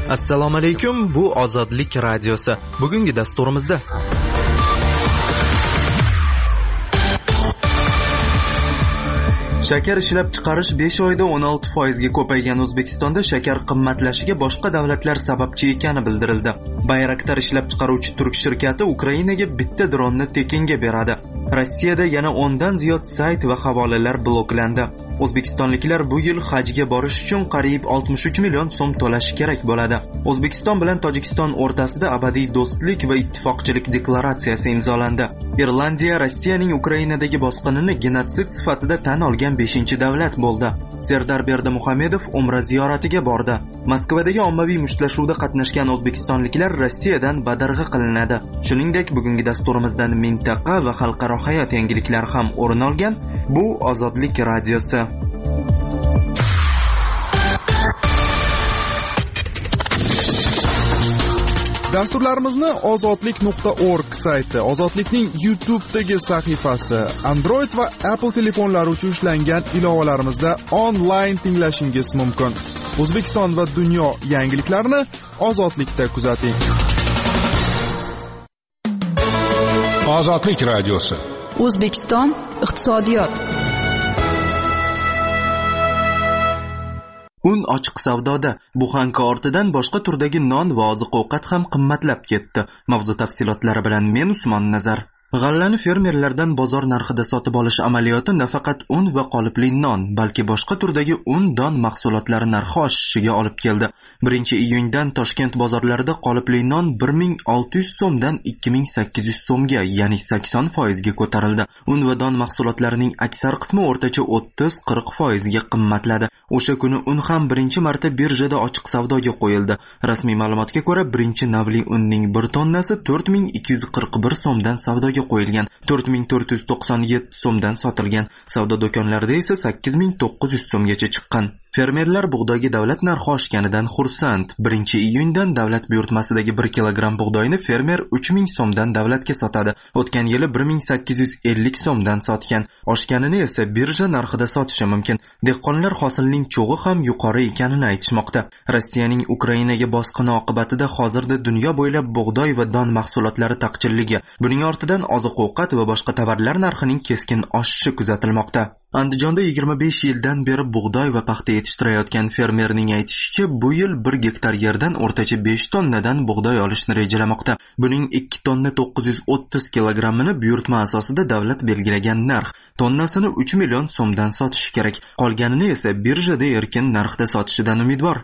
Assalomu alaykum, bu Ozodlik radiosi. Bugungi dasturimizda shakar ishlab chiqarish 5 oyda 16% ga ko'paygan O'zbekistonda shakar qimmatlashiga boshqa davlatlar sababchi ekani bildirildi. Bayraktar ishlab chiqaruvchi turk shirkati Ukrainaga bitta dronni tekinga beradi. Rossiyada yana 10 dan ziyod sayt va havolalar bloklandi. O'zbekistonliklar bu yil hajga borish uchun qariyb 63 million so'm to'lashi kerak bo'ladi. O'zbekiston bilan Tojikiston o'rtasida abadiy do'stlik va ittifoqchilik deklaratsiyasi imzolandi. Irlandiya Rossiyaning Ukrainadagi bosqinini genotsid sifatida tan olgan 5-davlat bo'ldi. Serdar Berdimuhamedov Umra ziyoratiga bordi. Moskvadagi ommaviy mushtlashuvda qatnashgan o'zbekistonliklar Rossiyadan badarg'a qilinadi. Shuningdek, bugungi dasturimizdan mintaqa va xalqaro hayot yangiliklari ham o'rin olgan. Bu Ozodlik radiosi. Dasturlarimizni ozodlik.org sayti, Ozodlikning YouTube'dagi sahifasi, Android va Apple telefonlari uchun ishlangan ilovalarimizda onlayn tinglashingiz mumkin. O'zbekiston va dunyo yangiliklarini Ozodlikda kuzating. Ozodlik radiosi. O'zbekiston iqtisodiyot. Un ochiq savdoda. Buxanka ortidan boshqa turdagi non va oziq-ovqat ham qimmatlab ketdi. Mavzu tafsilotlari bilan men Usmon Nazar. G'allani fermerlardan bozor narxida sotib olish amaliyoti nafaqat un va qolipli non, balki boshqa turdagi un, don mahsulotlari narxi oshishiga olib keldi. 1-iyundan Toshkent bozorlarida qolipli non 1600 so'mdan 2800 so'mga, ya'ni 80% ga ko'tarildi. Un va don mahsulotlarining aksar qismi o'rtacha 30-40% ga qimmatladi. O'sha kuni un ham birinchi marta birjada ochiq savdoga qo'yildi. Rasmiy ma'lumotga ko'ra, birinchi navli unning 1 tonnasi 4241 so'mdan savdoga qo'yilgan, 4497 so'mdan sotilgan. Savdo do'konlarida esa 8900 so'mgacha chiqqan. Fermerlar bug'doyga davlat narxi oshganidan xursand. 1-iyundan davlat buyurtmasidagi 1 kilogramm bug'doyni fermer 3000 so'mdan davlatga sotadi. O'tgan yili 1850 so'mdan sotgan. Oshganini esa birja narxida sotishi mumkin. Dehqonlar hosilning cho'g'i ham yuqori ekanini aytishmoqda. Rossiyaning Ukrainaga bosqini oqibatida hozirda dunyo bo'ylab bug'doy va don mahsulotlari taqchilligi, buning ortidan oziq-ovqat va boshqa tovarlar narxining keskin oshishi kuzatilmoqda. Andijonda 25 yildan beri bug'doy va paxta yetishtirayotgan fermerning aytishicha, bu yil 1 gektar yerdan o'rtacha 5 tonnadan bug'doy olishni rejalamoqda. Buning 2 tonna 930 kilogrammini buyurtma asosida davlat belgilagan narx, tonnasini 3 million so'mdan sotishi kerak. Qolganini esa birjada erkin narxda sotishidan umidvor.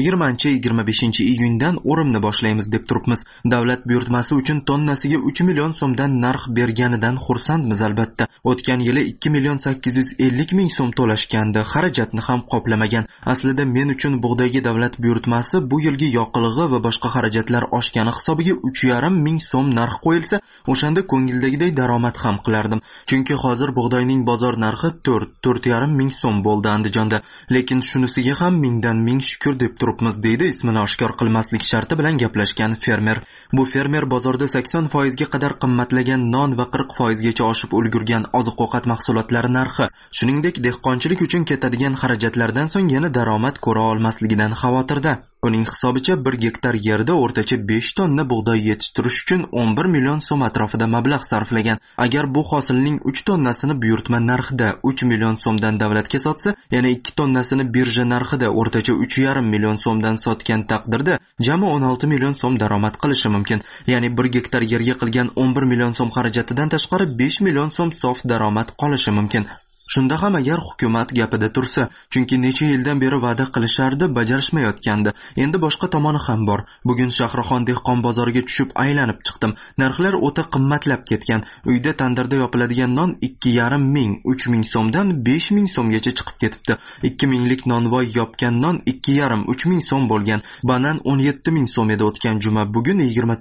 20-25-iyundan o'rimni boshlaymiz deb turibmiz. Davlat buyurtmasi uchun tonnasiga 3 million so'mdan narx berganidan xursandmiz albatta. O'tgan yili 2,850,000 so'm to'lashgandi, xarajatni ham qoplamagan. Aslida men uchun bug'doyga davlat buyurtmasi bu yilgi yoqilg'i va boshqa xarajatlar oshgani hisobiga 3,5 so'm narx qo'yilsa, o'shanda ko'ngildagidek daromad ham qilardim. Chunki hozir bug'doyning bozor narxi 4,5 so'm bo'ldi Andijonda. Lekin shunisiga ham mingdan ming shukr deb turibmiz, deydi ismini oshkor qilmaslik sharti bilan gaplashgan fermer. Bu fermer bozorda 80% ga qadar qimmatlagan non va 40% gacha oshib ulgurgan oziq-ovqat mahsulotlari narxi, shuningdek dehqonchilik uchun ketadigan xarajatlardan so'ng yana daromad ko'ra olmasligidan xavotirda. Uning hisobicha 1 gektar yerda o'rtacha 5 tonna bug'doy yetishtirish uchun 11 million so'm atrofida mablag' sarflagan. Agar bu hosilning 3 tonnasini buyurtma narxida 3 million so'mdan davlatga sotsa, yana 2 tonnasini birja narxida o'rtacha 3,5 million so'mdan sotgan taqdirda jami 16 million so'm daromad qilishi mumkin. Ya'ni 1 gektar yerga qilgan 11 million so'm xarajatidan tashqari 5 million so'm sof daromad qolishi mumkin. Shunda ham agar hukumat gapida tursa, chunki necha yildan beri va'da qilishardi, bajarishmayotgandi. Endi boshqa tomoni ham bor. Bugun Shahrixon dehqon bozoriga tushib aylanib chiqdim. Narxlar o'ta qimmatlab ketgan. Uyda tandirda yopiladigan non 2,5 ming, 3 ming so'mdan 5 ming so'mgacha chiqib ketibdi. 2 minglik nonvoy yopgan non 2,5, 3 ming so'm bo'lgan. Banan 17 ming so'm edi o'tgan juma, bugun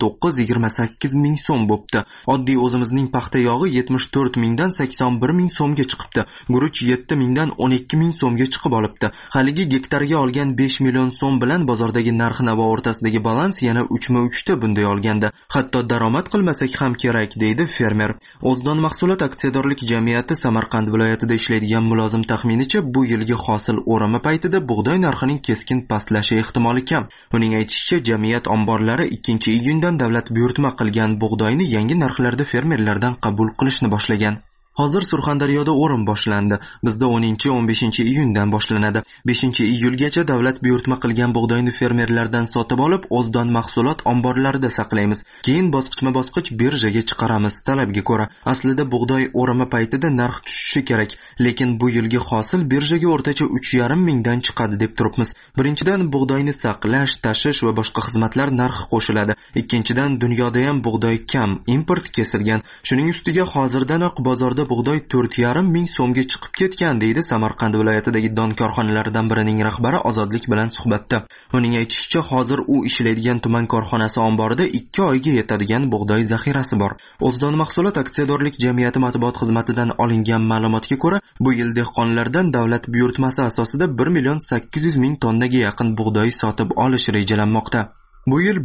29-28 ming so'm bo'pti. Oddiy o'zimizning paxta yog'i 74 mingdan 81 ming so'mga chiqibdi. Guruch 7 mingdan 12 ming so'mga chiqib olibdi. Haligi gektarga olgan 5 million so'm bilan bozordagi narx-navo o'rtasidagi balans yana 3/3 ta bunday olganda. Hatto daromad qilmasak ham kerak, deydi fermer. O'zdon mahsulot aksiyadorlik jamiyati Samarqand viloyatida ishlaydigan mulozim taxminicha bu yilgi hosil o'rimi paytida bug'doy narxining keskin pastlashi ehtimoli kam. Uning aytishicha, jamiyat omborlari 2-iyundan davlat buyurtma qilgan bug'doyni yangi narxlarda fermerlardan qabul qilishni boshlagan. Hozir Surxondaryoda o'rim boshlandi. Bizda 10-15-iyundan boshlanadi. 5-iyulgacha davlat buyurtma qilgan bug'doyni fermerlardan sotib olib, O'zdon mahsulot omborlarida saqlaymiz. Keyin bosqichma-bosqich birjaga chiqaramiz talabga ko'ra. Aslida bug'doy o'rimi paytida narx tushishi kerak, lekin bu yilgi hosil birjaga o'rtacha 3,5 mingdan chiqadi deb turibmiz. Birinchidan, bug'doyni saqlash, tashish va boshqa xizmatlar narxi qo'shiladi. Ikkinchidan, dunyoda ham bug'doy kam, import kesilgan. Shuning ustiga hozirdanoq bozorda bug'doy 4,5 ming so'mga chiqib ketgan, deydi Samarqand viloyatidagi don korxonalaridan birining rahbari Ozodlik bilan suhbatda. Uning aytishicha, hozir u ishlaydigan tuman korxonasi omborida 2 oyga yetadigan bug'doy zaxirasi bor. O'zdon mahsulot aksiyadorlik jamiyati matbuot xizmatidan olingan ma'lumotga ko'ra, bu yil dehqonlardan davlat buyurtmasi asosida 1,8 million tonnaga yaqin bug'doy sotib olish rejalanmoqda. Bu yil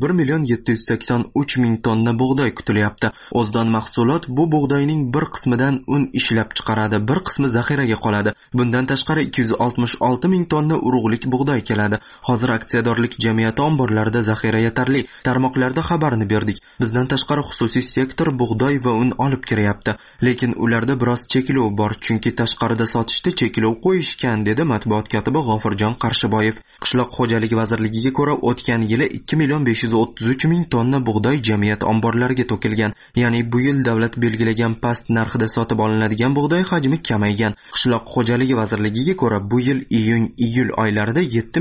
1,783 tonna bug'doy kutilyapti. O'zdon mahsulot bu bug'doyning bir qismidan un ishlab chiqaradi, bir qismi zaxiraga qoladi. Bundan tashqari 266 ming tonna urug'lik bug'doy keladi. Hozir aksiyadorlik jamiyati omborlarida zaxira yetarli. Tarmoqlarda xabarni berdik. Bizdan tashqari xususiy sektor bug'doy va un olib kiryapti. Lekin ularda biroz cheklov bor, chunki tashqarida sotishda cheklov qo'yishgan, dedi matbuot kotibi G'ofurjon Qarshiboyev. Qishloq xo'jaligi vazirligiga ko'ra, o'tgan yili 2,533 ming tonna bug'doy jamiyat omborlariga to'kilgan. Ya'ni bu yil davlat belgilagan past narxida sotib olinadigan bug'doy hajmi kamaygan. Qishloq xo'jaligi vazirligiga ko'ra, bu yil iyun-iyul oylarida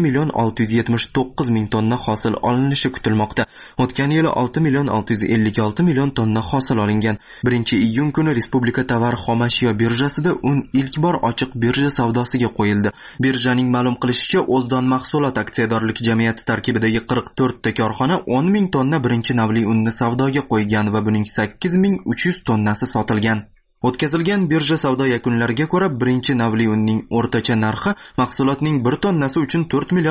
7,679 ming tonna hosil olinishi kutilmoqda. O'tgan yili 6,656 million tonna hosil olingan. 1-iyun kuni Respublika tovar xomashyo birjasida un ilk bor ochiq birja savdosiga qo'yildi. Birjaning ma'lum qilishicha, O'zdon mahsulot aksiyadorlik jamiyati tarkibidagi 44 ta korxona 10 ming tonna birinchi navli unni savdoga qo'ygan va buning 8300 tonnasi sotilgan. O'tkazilgan birja savdo yakunlariga ko'ra, birinchi navli unning o'rtacha narxi mahsulotning 1 tonnasi uchun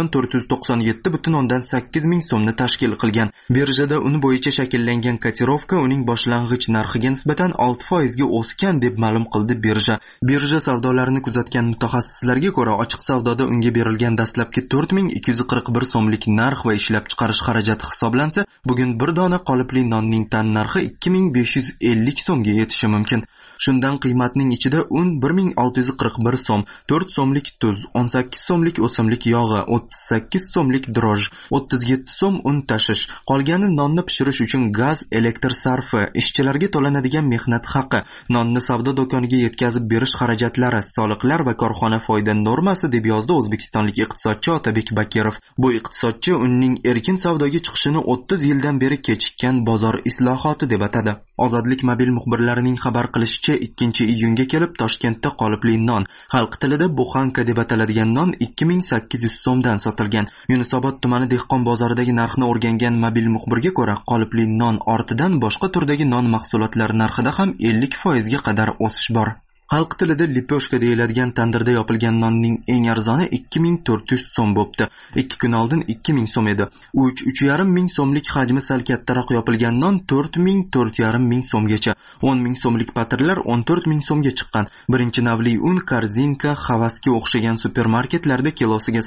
4,497,8 ming so'mni tashkil qilgan. Birjada un bo'yicha shakllangan kotirovka uning boshlang'ich narxiga nisbatan 6% ga o'sgan deb ma'lum qildi birja. Birja savdolarini kuzatgan mutaxassislarga ko'ra, ochiq savdoda unga berilgan dastlabki 4241 so'mlik narx va ishlab chiqarish xarajati hisoblansa, bugun bir dona qolipli nonning tan narxi 2550 so'mga yetishi mumkin. Shundan qiymatning ichida un 1641 so'm, 4 so'mlik tuz, 18 so'mlik o'simlik yog'i, 38 so'mlik droj, 37 so'm un tashish, qolgani nonni pishirish uchun gaz, elektr sarfi, ishchilarga to'lanadigan mehnat haqi, nonni savdo do'koniga yetkazib berish xarajatlari, soliqlar va korxona foyda normasi, deb yozdi o'zbekistonlik iqtisodchi Otabek Bakirov. Bu iqtisodchi unning erkin savdoga chiqishini 30 yildan beri kechikkan bozor islohoti deb atadi. Ozodlik mobil muxbirlarining xabar qilishicha, 2-iyunga kelib Toshkentda qolipli non, xalq tilida buxanka deb ataladigan non 2800 so'mdan sotilgan. Yunusobod tumani dehqon bozoridagi narxni o'rgangan mobil muxbirga ko'ra, qolipli non ortidan boshqa turdagi non mahsulotlari narxida ham 50% ga qadar o'sish bor. Xalq tilida lipyoshka deyiladigan tandirda yopilgan nonning eng arzoni 2400 so'm bo'pti. 2 kun oldin 2000 so'm edi. 3,5 ming so'mlik hajmi sal kattaroq yopilgan non 4,5 ming so'mgacha. 10 ming so'mlik patirlar 14 ming so'mga chiqqan. Birinchi navli un Korzinka, Havasga o'xshagan supermarketlarda kilosiga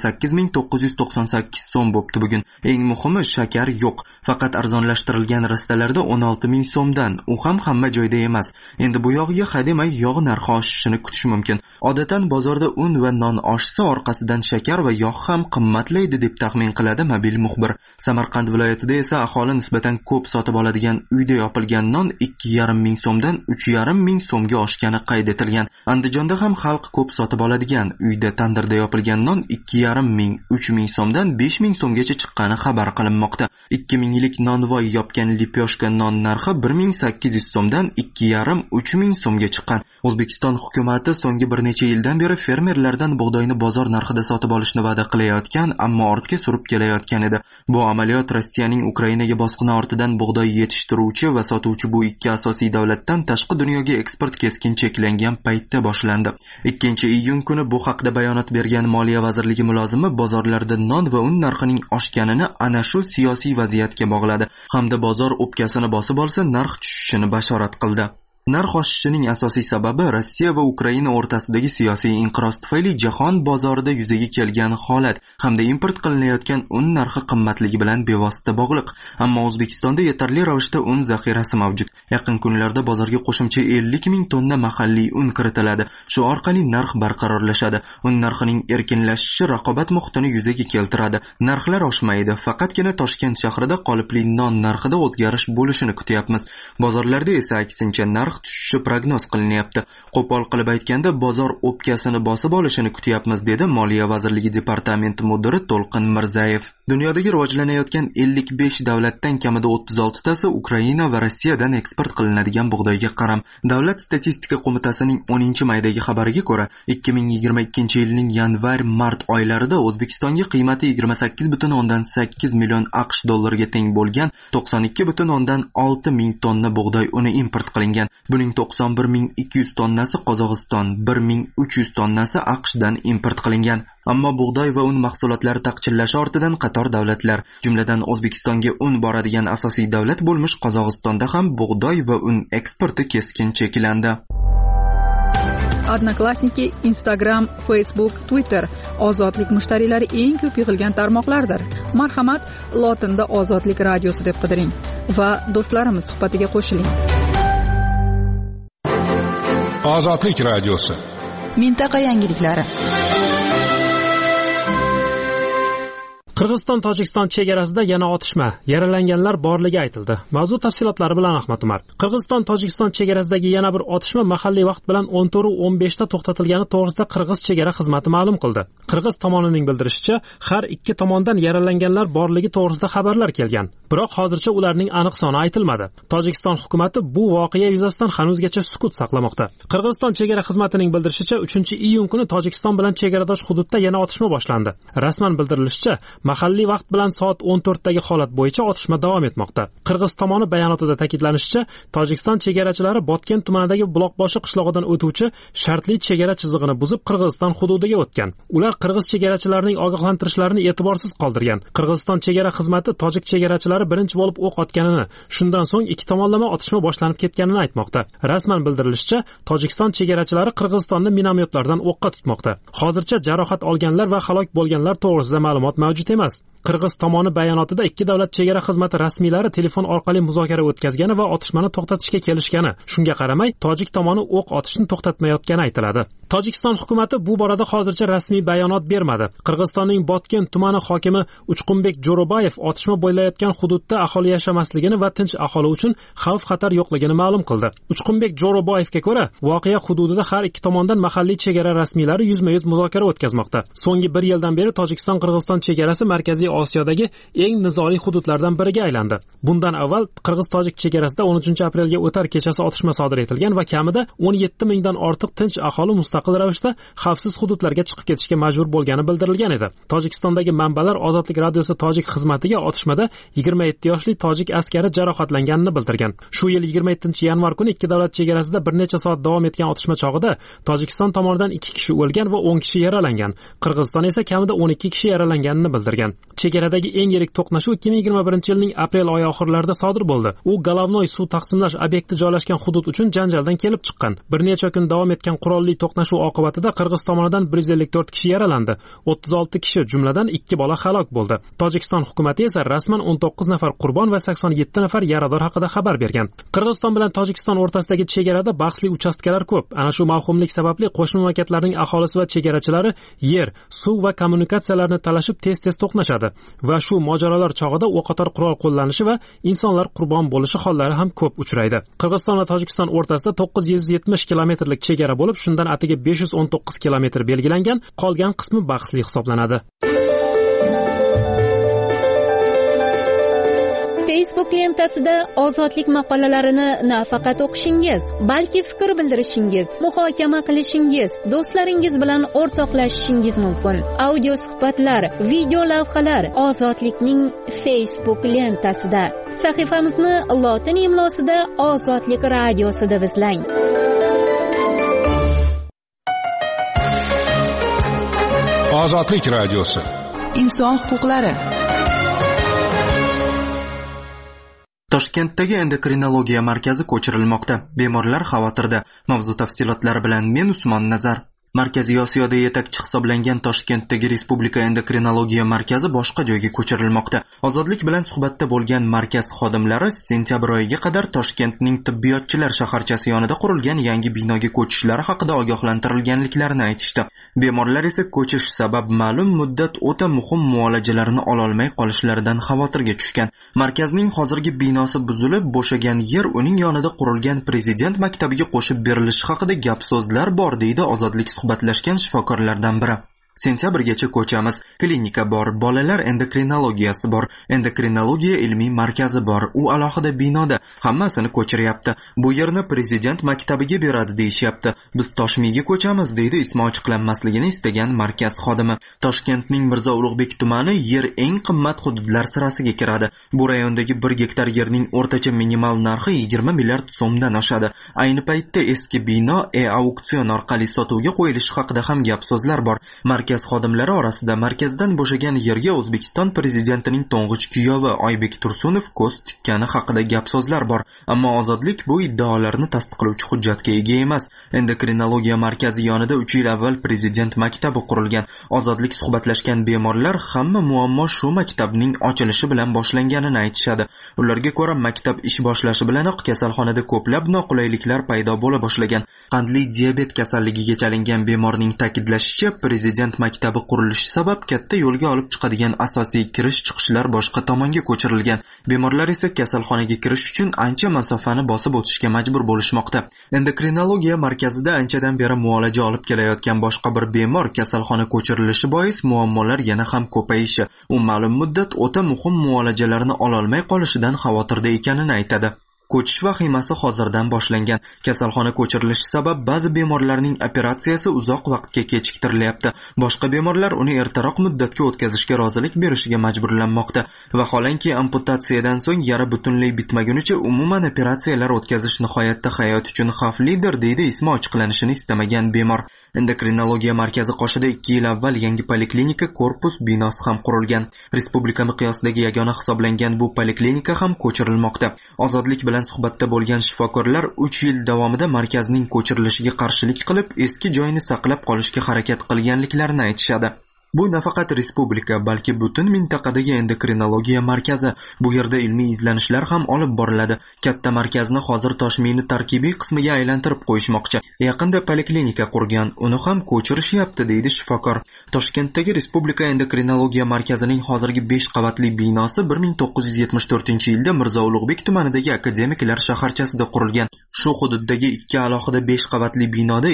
8998 so'm bo'pti bugun. Eng muhimi, shakar yo'q. Faqat arzonlashtirilgan rastalarda 16 ming so'mdan. U ham hamma joyda emas. Endi bu yog'iga hademay yog' narxi oshishini kutish mumkin. Odatan bozorda un va non oshsa, orqasidan shakar va yog' ham qimmatlaydi deb taxmin qiladi mobil muxbir. Samarqand viloyatida esa aholi nisbatan ko'p sotib oladigan uyda yopilgan non 2,5 ming so'mdan 3,5 ming so'mga oshgani qayd etilgan. Andijonda ham xalq ko'p sotib oladigan uyda tandirda yopilgan non 2,5 ming, 3 ming so'mdan 5 ming so'mgacha chiqqani xabar qilinmoqda. 2 minglik nonvoy yopgan lipyoshka non narxi 1800 so'mdan 2,5-3 ming so'mga chiqqan. O'zbekiston O'zbekiston hukumati so'nggi bir necha yildan beri fermerlardan bug'doyni bozor narxida sotib olishni va'da qilayotgan, ammo ortga surib kelayotgan edi. Bu amaliyot Rossiyaning Ukrainaga bosqini ortidan bug'doy yetishtiruvchi va sotuvchi bu ikki asosiy davlatdan tashqi dunyoga eksport keskin cheklangan paytda boshlandi. 2-iyun kuni bu haqda bayonot bergan Moliya vazirligi mulozimi bozorlarda non va un narxining oshganini ana shu siyosiy vaziyatga bog'ladi hamda bozor o'pkasini bosib olsa narx tushishini bashorat qildi. Narx oshishining asosiy sababi Rossiya va Ukraina o'rtasidagi siyosiy inqiroz tufayli jahon bozorida yuzaga kelgan holat hamda import qilinayotgan un narxi qimmatligi bilan bevosita bog'liq. Ammo O'zbekistonda yetarli ravishda un zaxirasi mavjud. Yaqin kunlarda bozorga qo'shimcha 50 ming tonna mahalliy un kiritiladi. Shu orqali narx barqarorlashadi. Un narxining erkinlashishi raqobat muhitini yuzaga keltiradi. Narxlar oshmaydi. Faqatgina Toshkent shahrida qolipli non narxida o'zgarish bo'lishini kutyapmiz. Bozorlarda esa aksincha narx tushishi prognoz qilinyapti. Qo'pol qilib aytganda bozor o'pkasini bosib olishini kutyapmiz, dedi Moliya vazirligi departamenti mudiri To'lqin Mirzayev. Dunyodagi rivojlanayotgan 55 davlatdan kamida 36 tasi Ukraina va Rossiyadan eksport qilinadigan bug'doyga qaram. Davlat statistika qo'mitasining 10-maydagi xabariga ko'ra, 2022-yilning yanvar-mart oylarida O'zbekistonga qiymati 28,8 million AQSh dollariga teng bo'lgan 92,6 ming tonna bug'doy uni import qilingan. Buning 91,200 tonnasi Qozog'iston, 1,300 tonnasi AQShdan import qilingan. Ammo bug'doy va un mahsulotlari taqchirlashi ortidan qator davlatlar, jumladan O'zbekistonga un boradigan asosiy davlat bo'lmish Qozog'istonda ham bug'doy va un eksporti keskin cheklandi. Odnoklassniki, Instagram, Facebook, Twitter ozodlik mushtariylari eng ko'p yig'ilgan tarmoqlardir. Marhamat, lotinda Ozodlik radiosi deb qidiring va do'stlarimiz suhbatiga qo'shiling. Ozodlik radiosi. Mintaqa yangiliklari. Qirg'iziston-Tojikiston chegarasida yana otishma, yaralanganlar borligi aytildi. Mavzu tafsilotlari bilan Ahmad Umar. Qirg'iziston-Tojikiston chegarasidagi yana bir otishma mahalliy vaqt bilan 14:15 da to'xtatilgani to'g'risida Qirg'iz chegara xizmati ma'lum qildi. Qirg'iz tomonining bildirishicha, har ikki tomondan yaralanganlar borligi to'g'risida xabarlar kelgan. Biroq hozircha ularning aniq soni aytilmadi. Tojikiston hukumatı bu voqea yuzasidan hanuzgacha sukut saqlamoqda. Qirg'iziston chegara xizmatining bildirishicha, 3-iyun kuni Tojikiston bilan chegaradosh hududda yana otishma boshlandi. Rasman bildirilishicha, mahalliy vaqt bilan soat 14 dagi holat bo'yicha otishma davom etmoqda. Qirg'iz tomoni bayonotida ta'kidlanishicha, Tojikiston chegarachilari Botken tumanidagi Buloqboshi qishlog'idan o'tuvchi shartli chegara chizig'ini buzib Qirg'iziston hududiga o'tgan. Ular qirg'iz chegarachilarining ogohlantirishlarini e'tiborsiz qoldirgan. Qirg'iziston chegara xizmati tojik chegarachilari birinchi bo'lib o'q otganini, shundan so'ng ikki tomonlama otishma boshlanib ketganini aytmoqda. Rasman bildirilishicha, Tojikiston chegarachilari Qirg'izistonni minomyotlardan o'qqa tutmoqda. Hozircha jarohat olganlar va halok bo'lganlar to'g'risida ma'lumot mavjud emas. Qirg'iz tomoni bayonotida ikki davlat chegara xizmati rasmiylari telefon orqali muzokara o'tkazgani va otishmani to'xtatishga kelishgani. Shunga qaramay, tojik tomoni o'q otishni to'xtatmayotgani aytiladi. Tojikiston hukumatı bu borada hozircha rasmiy bayonot bermadi. Qirg'izistonning Botken tumani hokimi Uchqunbek Jo'robayev otishma bo'layotgan hududda aholi yashamasligini va tinch aholi uchun xavf-xatar yo'qligini ma'lum qildi. Uchqunbek Jo'robayevga ko'ra, voqea hududida har ikki tomondan mahalliy chegara rasmiylari yuzma-yuz muzokara o'tkazmoqda. So'nggi 1 yildan beri Tojikiston-Qirg'iziston chegarasi Markaziy Osiyodagi eng nizoli hududlardan biriga aylandi. Bundan avval Qirg'iz-Tojik chegarasida 13-aprelga o'tar kechasi otishma sodir etilgan va kamida 17 mingdan ortiq tinch aholi mustaqil ravishda xavfsiz hududlarga chiqib ketishga majbur bo'lgani bildirilgan edi. Tojikistondagi manbalar Ozodlik radiosi tojik xizmatiga otishmada 27 yoshli tojik askari jarohatlanganini bildirgan. Shu yil 27-yanvar kuni ikki davlat chegarasida bir necha soat davom etgan otishma chog'ida Tojikiston tomonidan 2 kishi o'lgan va 10 kishi yaralangan. Qirg'iziston esa kamida 12 kishi yaralanganini bildirgan. Chegaradagi eng yirik to'qnashuv 2021-yilning aprel oyi oxirlarida sodir bo'ldi. U Golovnoy suv taqsimlash obyekti joylashgan hudud uchun janjaldan kelib chiqqan. Bir necha kun davom etgan qurolli to'qnashuv oqibatida Qirg'iz tomonidan 154 kishi yaralandi. 36 kishi, jumladan 2 bola halok bo'ldi. Tojikiston hukumatı esa rasman 19 nafar qurbon va 87 nafar yarador haqida xabar bergan. Qirg'iziston bilan Tojikiston o'rtasidagi chegarada bahsli uchastkalar ko'p. Ana shu mavhumlik sababli qo'shni mamlakatlarning aholisi va chegarachilari yer, suv va kommunikatsiyalarni talashib tez-tez to'qnashadi va shu mojarolar chog'ida o'qotar qurol qo'llanishi va insonlar qurbon bo'lishi hollari ham ko'p uchraydi. Qirg'iziston va Tojikiston o'rtasida 970 kilometrlik chegara bo'lib, shundan atiga 519 kilometr belgilangan, qolgan qismi bahsli hisoblanadi. Facebook lentasida ozodlik maqolalarini nafaqat o'qishingiz, balki fikr bildirishingiz, muhokama qilishingiz, do'stlaringiz bilan o'rtoqlashishingiz mumkin. Audio suhbatlar, video lavhalar ozodlikning Facebook lentasida. Sahifamizni lotin imlosida Ozodlik radiosi deb izlang. Ozodlik radiosi. Inson huquqlari. Toshkentdagi endokrinologiya markazi ko'chirilmoqda. Bemorlar xavotirda. Mavzu tafsilotlari bilan men Usmon Nazar. Markaziy Osiyoda yetakchi hisoblangan Toshkentdagi Respublika endokrinologiya markazi boshqa joyga ko'chirilmoqda. Ozodlik bilan suhbatda bo'lgan markaz xodimlari sentyabr oyiga qadar Toshkentning tibbiyotchilar shaharchasi yonida qurilgan yangi binoga ko'chishlari haqida ogohlantirilganliklarini aytishdi. Bemorlar esa ko'chish sabab ma'lum muddat o'ta muhim muolajalarni ololmay qolishlaridan xavotirga tushgan. Markazning hozirgi binosi buzilib, bo'shagan yer uning yonida qurilgan prezident maktabiga qo'shib berilishi haqida gap so'zlar bor, deydi Ozodlik suhbatlashgan shifokorlardan biri. Sentyabrgacha ko'chamiz, klinika bor, bolalar endokrinologiyasi bor, endokrinologiya ilmiy markazi bor, u alohida binoda, hammasini ko'chiryapti. Bu yerni prezident maktabiga beradi deyishyapti. Biz Toshmiyga ko'chamiz, deydi ismi ochiqlanmasligini istagan markaz xodimi. Toshkentning Mirzo Ulug'bek tumani yer eng qimmat hududlar sirasiga kiradi. Bu rayondagi 1 gektar yerning o'rtacha minimal narxi 20 milliard so'mdan oshadi. Ayni paytda eski bino auksion orqali sotuvga qo'yilishi haqida ham gap so'zlar bor. Markaz xodimlari orasida markazdan bo'shagan yerga O'zbekiston prezidentining to'ng'ich kuyovi Oybek Tursunov ko'z tikkani haqida gap so'zlar bor, ammo Ozodlik bu iddaolarni tasdiqlovchi hujjatga ega emas. Endokrinologiya markazi yonida 3 yil avval prezident maktabi qurilgan. Ozodlik suhbatlashgan bemorlar hamma muammo shu maktabning ochilishi bilan boshlanganini aytishadi. Ularga ko'ra, maktab ish boshlashi bilanoq kasalxonada ko'plab noqulayliklar paydo bo'la boshlagan. Qandli diabet kasalligiga chalingan bemorning ta'kidlashicha, prezident maktabi qurilishi sabab katta yo'lga olib chiqadigan asosiy kirish-chiqishlar boshqa tomonga ko'chirilgan. Bemorlar esa kasalxonaga kirish uchun ancha masofani bosib o'tishga majbur bo'lishmoqda. Endokrinologiya markazida anchadan beri muolaja olib kelayotgan boshqa bir bemor kasalxona ko'chirilishi bois muammolar yana ham ko'payishi, u ma'lum muddat o'ta muhim muolajalarni ololmay qolishidan xavotirda ekanini aytadi. Ko'chish vahimasi hozirdan boshlangan. Kasalxona ko'chirilishi sabab ba'zi bemorlarning operatsiyasi uzoq vaqtga kechiktirilyapti. Boshqa bemorlar uni ertaroq muddatga o'tkazishga rozilik berishiga majburlanmoqda. Vaholanki amputatsiyadan so'ng yara butunlay bitmagunicha umuman operatsiyalar o'tkazish nihoyatda hayot uchun xavflidir, deydi ismi ochiqlanishini istamagan bemor. Endokrinologiya markazi qoshida 2 yil avval yangi poliklinika korpus binosi ham qurilgan. Respublika miqyosidagi yagona hisoblangan bu poliklinika ham ko'chirilmoqda. Ozodlik bilan suhbatda bo'lgan shifokorlar 3 yil davomida markazning ko'chirilishiga qarshilik qilib, eski joyini saqlab qolishga harakat qilganliklarini aytishadi. Bu nafaqat respublika, balki butun mintaqadagi endokrinologiya markazi. Bu yerda ilmiy izlanishlar ham olib boriladi. Katta markazni hozir Toshmiyni tarkibiy qismiga aylantirib qo'yishmoqchi. Yaqinda poliklinika qurgan, uni ham ko'chirishyapti, deydi shifokor. Toshkentdagi Respublika endokrinologiya markazining hozirgi 5 qavatli binosi 1974-yilda Mirzo Ulug'bek tumanidagi akademiklar shaharchasida qurilgan. Shu hududdagi 2 alohida 5 qavatli binoda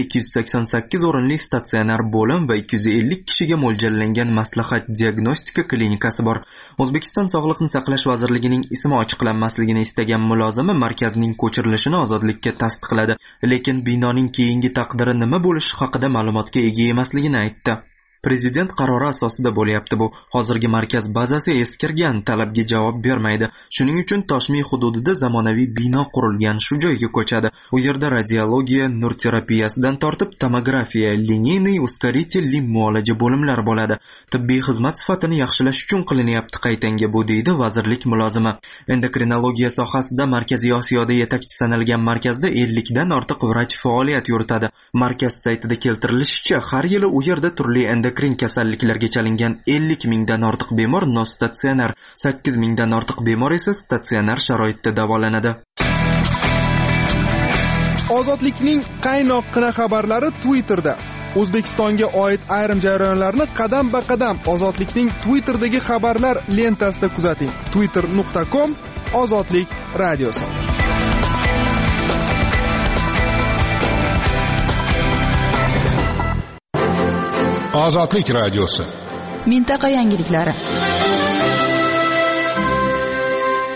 288 o'rinli statsionar bo'lim va 250 kishiga mo'ljallangan maslahat diagnostika klinikasi bor. O'zbekiston Sog'liqni saqlash vazirligining ismi ochiqlanmasligini istagan mulozimi markazning ko'chirilishini Ozodlikka tasdiqladi, lekin binoning keyingi taqdiri nima bo'lishi haqida ma'lumotga ega emasligini aytdi. Prezident qarori asosida bo'lyapti bu. Hozirgi markaz bazasi eskirgan, talabga javob bermaydi. Shuning uchun Toshmiy hududida zamonaviy bino qurilgan, shu joyga ko'chadi. U yerda radiologiya, nur terapiyasidan tortib tomografiya, lineyniy uskaritelli muolaja bo'limlari bo'ladi. Tibbiy xizmat sifatini yaxshilash uchun qilinyapti qaytanga bu, deydi vazirlik mulozimi. Endokrinologiya sohasida Markaziy Osiyoda yetakchi sanalgan markazda 50 dan ortiq vrach faoliyat yuritadi. Markaz saytida keltirilishicha, har yili u yerda turli endokrin kasalliklarga chalingan 50 mingdan ortiq bemor nostatsionar, 8 mingdan ortiq bemor esa statsionar sharoitda davolanadi. Ozodlikning qaynoqqina xabarlari Twitterda. O'zbekistonga oid ayrim jarayonlarni qadam-ba-qadam Ozodlikning Twitterdagi xabarlar lentasida kuzating. twitter.com/ozodlik radiosi. Ozodlik radiosi. Mintaqa yangiliklari.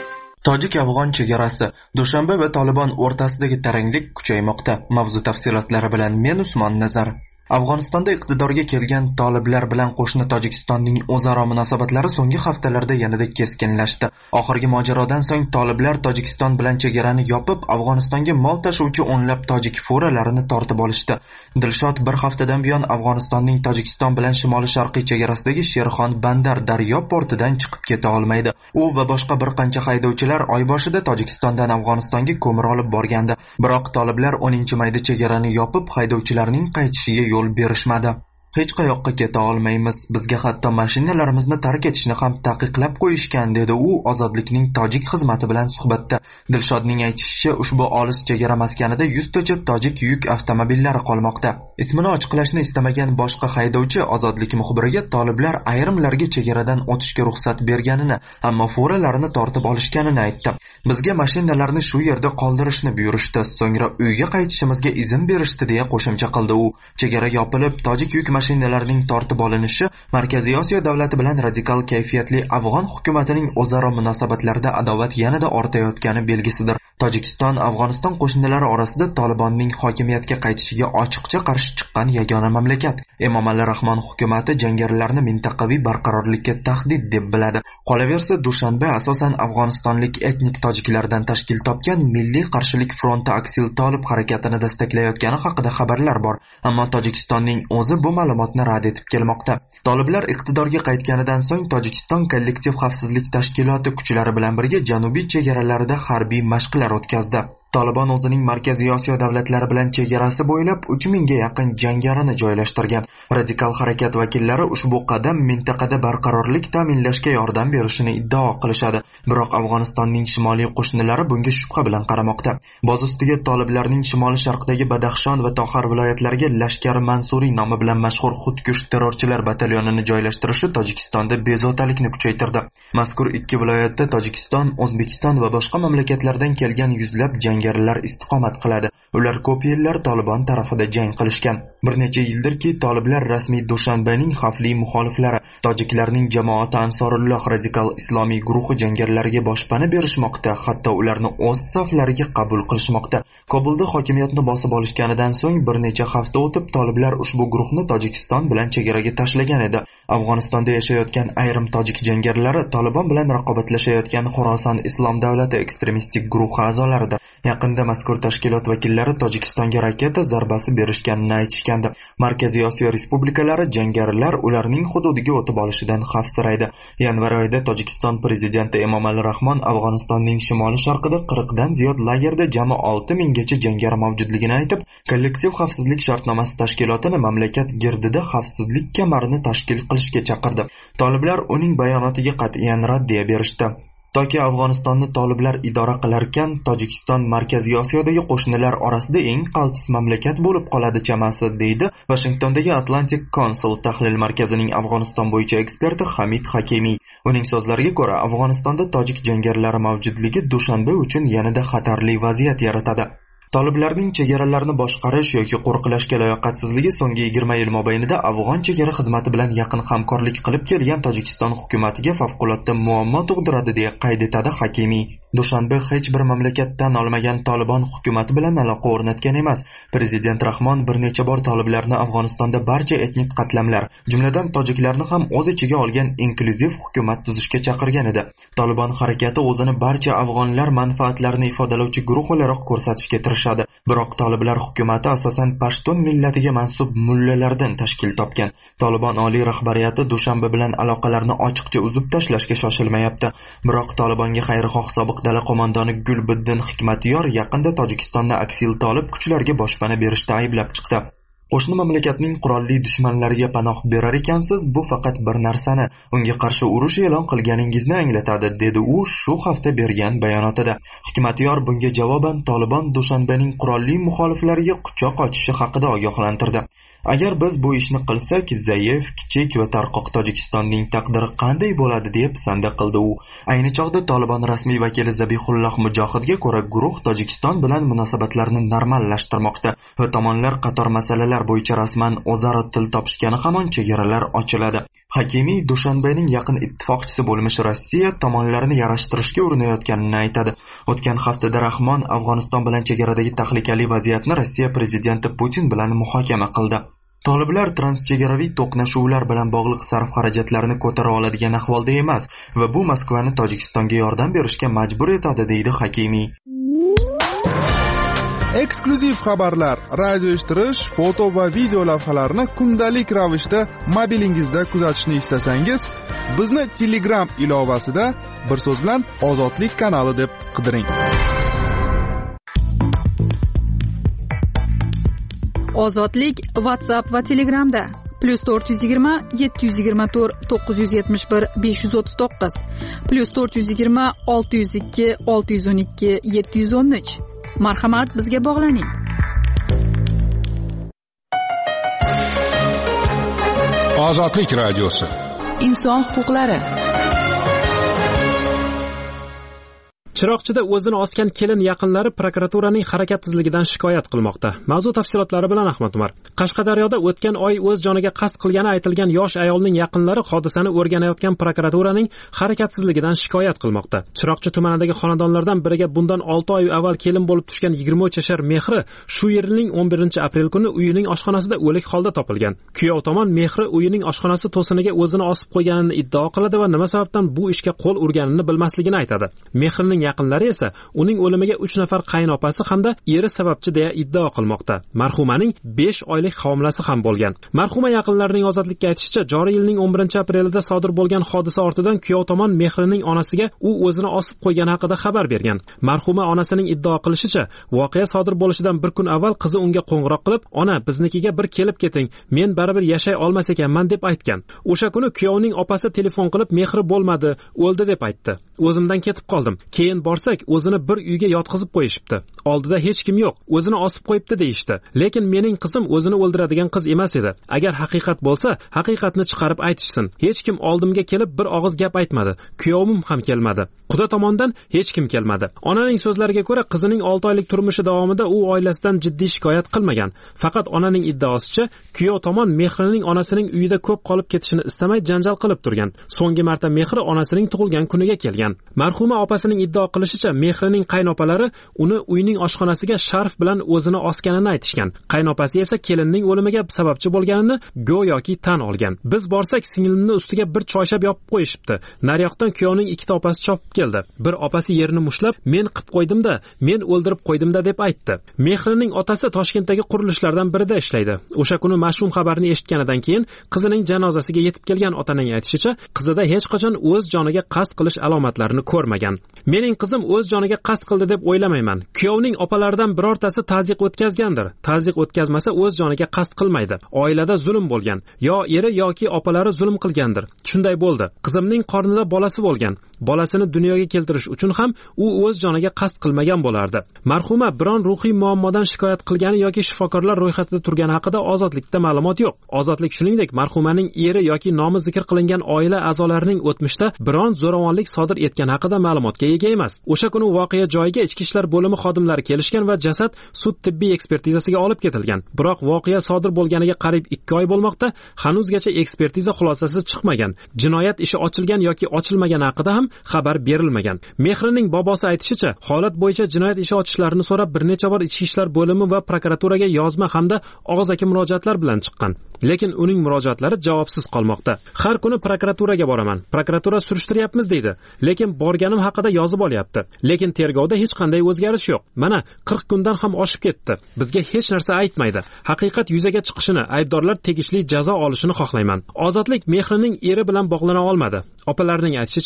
Tojik-afg'on chegarasi, Dushanbe va Tolibon o'rtasidagi taranglik kuchaymoqda. Mavzu tafsilotlari bilan men Usmon Nazar. Afg'onistonda iqtidorga kelgan toliblar bilan qo'shni Tojikistonning o'zaro munosabatlari so'nggi haftalarda yanada keskinlashdi. Oxirgi mojarodan so'ng toliblar Tojikiston bilan chegarani yopib, Afg'onistonga mol tashuvchi o'nlab tojik furalarini tortib olishdi. Dilshod bir haftadan buyon Afg'onistonning Tojikiston bilan shimoli-sharqiy chegarasidagi Sherxon Bandar daryo portidan chiqib keta olmaydi. U va boshqa bir qancha haydovchilar oy boshida Tojikistondan Afg'onistonga ko'mir olib borgandi. Biroq toliblar 10-mayda chegarani yopib, haydovchilarning qaytishiga yo'l berishmadi. Hech qayoqqa keta olmaymiz. Bizga hatto mashinalarimizni tark etishni ham taqiqlab qo'yishgan, dedi u Ozodlikning tojik xizmati bilan suhbatda. Dilshodning aytishicha, ushbu olis chegara maskanida 100 tacha tojik yuk avtomobillari qolmoqda. Ismini ochiqlashni istamagan boshqa haydovchi Ozodlik muxbiriga toliblar ayrimlarga chegaradan o'tishga ruxsat berganini, ammo furalarni tortib olishganini aytdi. Bizga mashinalarni shu yerda qoldirishni buyurishdi, so'ngra uyga qaytishimizga izn berishdi, deya qo'shimcha qildi u. Chegara yopilib, tojik yuk mashinalarning tortib olinishi Markaziy Osiyo davlati bilan radikal kayfiyatli afg'on hukumatining o'zaro munosabatlarida adovat yanada ortayotgani belgisidir. Tojikiston Afg'oniston qo'shnilari orasida Tolibonning hokimiyatga qaytishiga ochiqcha qarshi chiqqan yagona mamlakat. Emomali Rahmon hukumati jangarilarni mintaqaviy barqarorlikka tahdid deb biladi. Qolaversa, Dushanbe asosan afg'onistonlik etnik tojiklardan tashkil topgan Milliy qarshilik fronti Aksil Tolib harakatini destaklayotgani haqida xabarlar bor, ammo Tojikistonning o'zi bu ma'lumotni rad etib kelmoqda. Toliblar iqtidorga qaytganidan so'ng Tojikiston kollektiv xavfsizlik tashkiloti kuchlari bilan birga janubiy chegaralarida harbiy mashqlar o'tkazdi. Tolibon o'zining Markaziy Osiyo davlatlari bilan chegarasi bo'ylab 3000 ga yaqin jangarini joylashtirgan. Radikal harakat vakillari ushbu qadam mintaqada barqarorlik ta'minlashga yordam berishini iddao qilishadi. Biroq Afg'onistonning shimoliy qo'shnilari bunga shubha bilan qaramoqda. Boz ustiga toliblarning shimoli-sharqdagi Badaxshon va Toxar viloyatlariga Lashkar Mansuriy nomi bilan mashhur xudkush terrorchilar batalyonini joylashtirishi Tojikistonda bezovtalikni kuchaytirdi. Mazkur ikki viloyatda Tojikiston, O'zbekiston va boshqa mamlakatlardan kelgan yuzlab jangarilar istiqomat qiladi. Ular ko'p yillar Tolibon tarafida jang qilishgan. Bir necha yildirki, toliblar rasmiy Dushanbening xavfli muxoliflari, tojiklarning jamoati Ansorulloh radikal islomiy guruhi jangarilariga boshpana berishmoqda, hatto ularni o'z saflariga qabul qilishmoqda. Kobulda hokimiyatni bosib olishganidan so'ng bir necha hafta o'tib, toliblar ushbu guruhni Tojikiston bilan chegaraga tashlagan edi. Afg'onistonda yashayotgan ayrim tojik jangarilari Tolibon bilan raqobatlashayotgan Xorason Islom davlati ekstremistik guruhi a'zolaridir. Yaqinda mazkur tashkilot vakillari Tojikistonga raketa zarbasi berishganini aytishgandi. Markaziy Osiyo respublikalari jangarilar ularning hududiga o'tib olishidan xavfsiraydi. Yanvar oyida Tojikiston prezidenti Emomali Rahmon Afg'onistonning shimoli-sharqida 40 dan ziyod lagerda jami 6000 gacha jangari mavjudligini aytib, kollektiv xavfsizlik shartnomasi tashkilotini mamlakat girdida xavfsizlik kamarini tashkil qilishga chaqirdi. Toliblar uning bayonotiga qat'iyan raddiya berishdi. Toki Afg'onistonni toliblar idora qilarkan, Tojikiston Markaziy Osiyodagi qo'shnilar orasida eng qaltis mamlakat bo'lib qoladi chamasi, deydi Washingtondagi Atlantic Council tahlil markazining Afg'oniston bo'yicha eksperti Hamid Hakimiy. Uning so'zlariga ko'ra, Afg'onistonda tojik jangarilari mavjudligi Dushanbe uchun yanada xatarli vaziyat yaratadi. Toliblarning chegaralarni boshqarish yoki qo'riqlashga layoqatsizligi so'nggi 20 yil mobaynida afg'on chegara xizmati bilan yaqin hamkorlik qilib kelgan Tojikiston hukumatiga favqulodda muammo tug'diradi, deya qayd etadi Hakimiy. Dushanbe hech bir mamlakatdan olmagan Tolibon hukumati bilan aloqa o'rnatgan emas. Prezident Rahmon bir necha bor toliblarni Afg'onistonda barcha etnik qatlamlar, jumladan tojiklarni ham o'z ichiga olgan inklyuziv hukumat tuzishga chaqirgan edi. Tolibon harakati o'zini barcha afg'onlar manfaatlarini ifodalovchi guruh o'laroq ko'rsatishga tirishadi. Biroq toliblar hukumati asosan pashtun millatiga mansub mullalardan tashkil topgan. Tolibon oliy rahbariyati Dushanbe bilan aloqalarni ochiqcha uzib tashlashga shoshilmayapti. Biroq Tolibonga xayrixoh sobiq dala qo'mondoni Gulbiddin Hikmatyor yaqinda Tojikistonda Aksil Tolib kuchlarga boshpana berishda ayblab chiqdi. Qo'shni mamlakatning qurolli dushmanlariga panoh berar ekansiz, bu faqat bir narsani, unga qarshi urush e'lon qilganingizni anglatadi, dedi u shu hafta bergan bayonotida. Hikmatyor bunga javoban Tolibon Dushanbening qurolli muxoliflariga quchoq ochishi haqida ogohlantirdi. Agar biz bu ishni qilsak, zaif, kichik va tarqoq Tojikistonning taqdiri qanday bo'ladi deb sanda qildi u. Ayni chog'da Tolibon rasmiy vakili Zabihulloh Mujohidga ko'ra, guruh Tojikiston bilan munosabatlarni normallashtirmoqda va tomonlar qator masalalar bo'yicha rasman o'zaro til topishgani hamon chegaralar ochiladi. Hakimiy Dushanbening yaqin ittifoqchisi bo'lmish Rossiya tomonlarni yarashtirishga urinayotganini aytadi. O'tgan haftada Rahmon Afg'oniston bilan chegaradagi tahlikali vaziyatni Rossiya prezidenti Putin bilan muhokama qildi. Toliblar transchegaraviy to'qnashuvlar bilan bog'liq sarf-xarajatlarni ko'tara oladigan ahvolda emas va bu Moskvani Tojikistonga yordam berishga majbur etadi, deydi Hakimiy. Eksklyuziv xabarlar, radio eshittirish, foto va video lavhalarni kundalik ravishda mobilingizda kuzatishni istasangiz, bizni Telegram ilovasida bir so'z bilan Ozodlik kanali deb qidiring. Ozodlik WhatsApp va Telegramda +420 724 971 539 +420 602 612 713. Marhamat, bizga bog'laning. Ozodlik radiosi. Inson huquqlari. Chiroqchida o'zini osgan kelin yaqinlari prokuraturaning harakat tezligidan shikoyat qilmoqda. Mavzu tafsilotlari bilan Ahmad Umar. Qashqadaryoda o'tgan oy o'z joniga qasd qilgani aytilgan yosh ayolning yaqinlari hodisani o'rganayotgan prokuraturaning harakatsizligidan shikoyat qilmoqda. Chiroqchi tumanidagi xonadonlardan biriga bundan 6 oy avval kelin bo'lib tushgan 23 yashar Mehri shu yilning 11-aprel kuni uyining oshxonasida o'lik holda topilgan. Kuyov tomon Mehri uyining oshxonasi to'siniga o'zini osib qo'yganini iddao qiladi va nima sababdan bu ishga qo'l urganini bilmasligini aytadi. Mehrining yaqinlari esa uning o'limiga 3 nafar qaynopasi hamda eri sababchi deya iddao qilmoqda. Marhumaning 5 oylik homilasi ham bo'lgan. Marhuma yaqinlarining ozodlikka aytishicha, joriy yilning 11-aprelida sodir bo'lgan hodisa ortidan kuyov tomon Mehrining onasiga u o'zini osib qo'ygani haqida xabar bergan. Marhuma onasining iddao qilishicha, voqea sodir bo'lishidan bir kun avval qizi unga qo'ng'iroq qilib, "Ona, biznikiga bir kelib keting, men baribir yashay olmas ekanman" deb aytgan. O'sha kuni kuyovning opasi telefon qilib, "Mehri bo'lmadi, o'ldi" deb aytdi. O'zimdan ketib qoldim. Keyin borsak, o'zini bir uyga yotqizib qo'yishibdi. Oldida hech kim yo'q, o'zini osib qo'yibdi deyishdi. Lekin mening qizim o'zini o'ldiradigan qiz emas edi. Agar haqiqat bo'lsa, haqiqatni chiqarib aytishsin. Hech kim oldimga kelib bir og'iz gap aytmadi. Kuyovim ham kelmadi. Quda tomondan hech kim kelmadi. Onaning so'zlariga ko'ra, qizining 6 oylik turmushi davomida u oilasidan jiddiy shikoyat qilmagan. Faqat onaning iddaosicha, kuyov tomon Mehrining onasining uyida ko'p qolib ketishini istamay janjal qilib turgan. So'nggi marta Mehri onasining tug'ilgan kuniga kelgan. Marhuma opasining iddao qilishicha, Mehrining qaynopalari uni uyning oshxonasiga sharf bilan o'zini osganini aytishgan. Qaynopasi esa kelinning o'limiga sababchi bo'lganini go'yoki tan olgan. Biz borsak, singlimni ustiga bir choyshab yopib qo'yishibdi. Naryoqdan kuyovning ikkita opasi chopib keldi. Bir opasi yerini mushlab, "Men qilib qo'ydim-da, men o'ldirib qo'ydim-da" deb aytdi. Mehrining otasi Toshkentdagi qurilishlardan birida ishlaydi. O'sha kuni mash'um xabarni eshitganidan keyin qizining janozasiga yetib kelgan otaning aytishicha, qizida hech qachon o'z joniga qasd qilish alomatlarini ko'rmagan. "Mening qizim o'z joniga qasd qildi deb o'ylamayman. Kuyovning opalaridan birortasi ta'ziq o'tkazgandir. Ta'ziq o'tkazmasa o'z joniga qasd qilmaydi. Oilada zulm bo'lgan. Yo eri yoki opalari zulm qilgandir. Shunday bo'ldi. Qizimning qornida bolasi bo'lgan. Bolasini dunyoga keltirish uchun ham u o'z joniga qasd qilmagan bo'lardi." Marhuma biron ruhiy muammodan shikoyat qilgani yoki shifokorlar ro'yxatida turgani haqida Ozodlikda ma'lumot yo'q. Ozodlik shuningdek marhumaning eri yoki nomi zikr qilingan oila a'zolarining o'tmishda biron zo'ravonlik sodir etgani haqida ma'lumotga ega emas. O'sha kuni voqea joyiga Ichki ishlar bo'limi xodimlari kelishgan va jasad sud tibbiy ekspertizasiga olib ketilgan. Biroq voqea sodir bo'lganiga qariyb 2 oy bo'lmoqda, hanuzgacha ekspertiza xulosasi chiqmagan. Jinoyat ishi ochilgan yoki ochilmagani haqida ham xabar berilmagan. Mehrining bobosi aytishicha, holat bo'yicha jinoyat ishi ochishlarini so'rab bir necha bor Ichki ishlar bo'limi va prokuraturaga yozma hamda og'zaki murojaatlar bilan chiqqan. Lekin uning murojaatlari javobsiz qolmoqda. Har kuni prokuraturaga boraman. Prokuratura surishtiryapmiz deydi. Lekin borganim haqida yozib olyapti. Lekin tergovda hech qanday o'zgarish yo'q. Mana 40 kundan ham oshib ketdi. Bizga hech narsa aytmaydi. Haqiqat yuzaga chiqishini, aybdorlar tegishli jazo olishini xohlayman. Ozodlik Mehrining eri bilan bog'lana olmadi. Opalarining aytishicha, u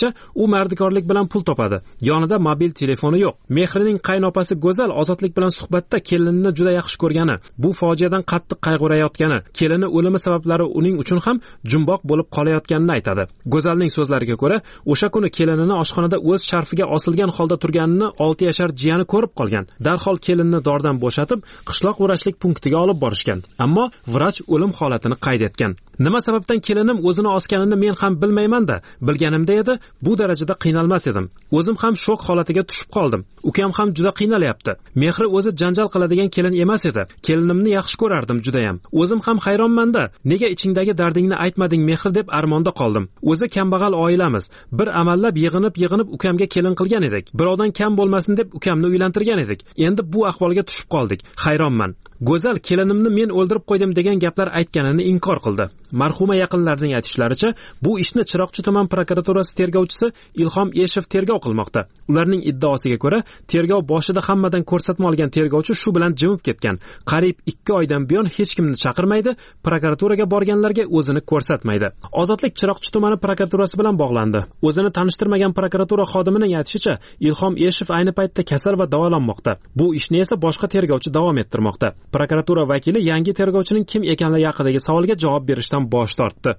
mardikorlik bilan pul topadi. Yonida mobil telefoni yo'q. Mehrining qaynopasi Go'zal Ozodlik bilan suhbatda kelinini juda yaxshi ko'rgani, bu fojiadan qattiq qayg'urayotgani, kelini o'limi sabablari uning uchun ham jumboq bo'lib qolayotganini aytadi. Go'zalning so'zlariga ko'ra, o'sha kuni kelinini oshxonada o'z sharfiga osilgan holda turganini 6 yashar jiyani ko'rib qolgan. Darhol kelinni dordan bo'shatib, qishloq vrachlik punktiga olib borishgan. Ammo vrach o'lim holatini qayd etgan. Nima sababdan kelinim o'zini osganini men ham bilmayman-da. Bilganimda edi, bu darajada qiynalmas edim. O'zim ham shok holatiga tushib qoldim. Ukam ham juda qiynalyapti. Mehri o'zi janjal qiladigan kelin emas edi. Kelinimni yaxshi ko'rardim juda ham. O'zim ham hayronman-da. Nega ichingdagi dardingni aytmading Mehri deb armonda qoldim. O'zi kambag'al oilamiz. Bir amallab yig'inib ukamga kelin qilgan edik. Birovdan kam bo'lmasin deb ukamni uylantirgan edik. Endi bu ahvolga tushib qoldik. Hayronman. Go'zal kelinimni men o'ldirib qo'ydim degan gaplar aytganini inkor qildi. Marhuma yaqinlarining aytishlaricha, bu ishni Chiroqchi tuman prokuraturasi tergovchisi Ilhom Eshev tergov qilmoqda. Ularning iddaosiga ko'ra, tergov boshida hammadan ko'rsatma olgan tergovchi shu bilan jimib ketgan. Qariyb 2 oydan buyon hech kimni chaqirmaydi, prokuraturaga borganlarga o'zini ko'rsatmaydi. Ozodlik Chiroqchi tumani prokuraturasi bilan bog'landi. O'zini tanishtirmagan prokuratura xodimining aytishicha, Ilhom Eshev ayni paytda kasal va davolanmoqda. Bu ishni esa boshqa tergovchi davom ettirmoqda. Prokuratura vakili yangi tergovchining kim ekanligi haqidagi savolga javob berishdan bosh tortdi.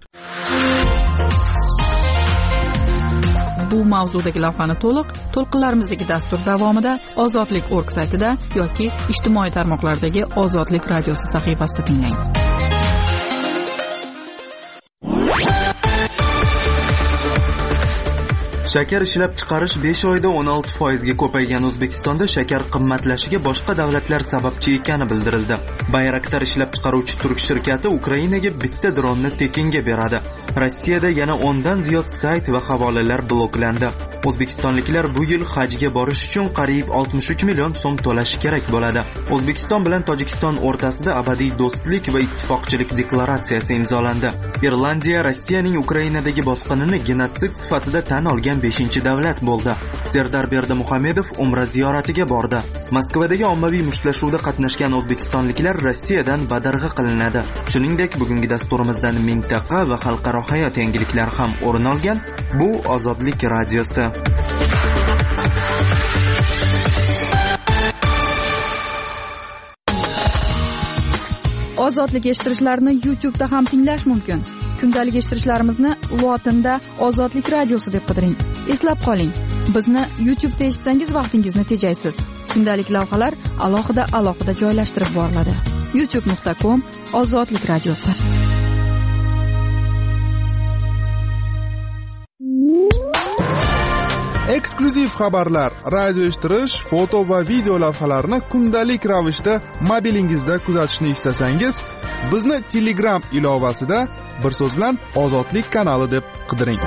Bu mavzudagi lavhani to'lqinlarimizdagi dastur davomida ozodlik.org saytida yoki ijtimoiy tarmoqlardagi Ozodlik radiosi sahifasida tinglang. Shakar ishlab chiqarish 5 oyda 16% ga ko'paygan O'zbekistonda shakar qimmatlashiga boshqa davlatlar sababchi ekani bildirildi. Bayraktar ishlab chiqaruvchi turk shirkati Ukrainaga bitta dronni tekinga beradi. Rossiyada yana 10 dan ziyod sayt va havolalar bloklandi. O'zbekistonliklar bu yil hajga borish uchun qariyb 63 million so'm to'lashi kerak bo'ladi. O'zbekiston bilan Tojikiston o'rtasida abadiy do'stlik va ittifoqchilik deklaratsiyasi imzolandi. Irlandiya Rossiyaning Ukrainadagi bosqinini genotsid sifatida tan olgan 5-davlat bo'ldi. Serdar Berdimuhamedov Umra ziyoratiga bordi. Moskvadagi ommaviy mushtlashuvda qatnashgan o'zbekistonliklar Rossiyadan badarg'a qilinadi. Shuningdek, bugungi dasturimizdan mintaqa va xalqaro hayot yangiliklari ham o'rin olgan. Bu Ozodlik radiosi. Ozodlik eshittirishlarni YouTube'da ham tinglash mumkin. Kundalik eshittirishlarimizni lotinda Ozodlik radiosi deb qidiring. Eslab qoling, bizni YouTube'da eshitsangiz vaqtingizni tejaysiz. Kundalik lavhalar alohida joylashtirib boriladi. youtube.com/Ozodlik radiosi. Eksklyuziv xabarlar, radio eshittirish, foto va video lavhalarni kundalik ravishda mobilingizda kuzatishni istasangiz, bizni Telegram ilovasida bir so'z bilan Ozodlik kanali deb qidiring.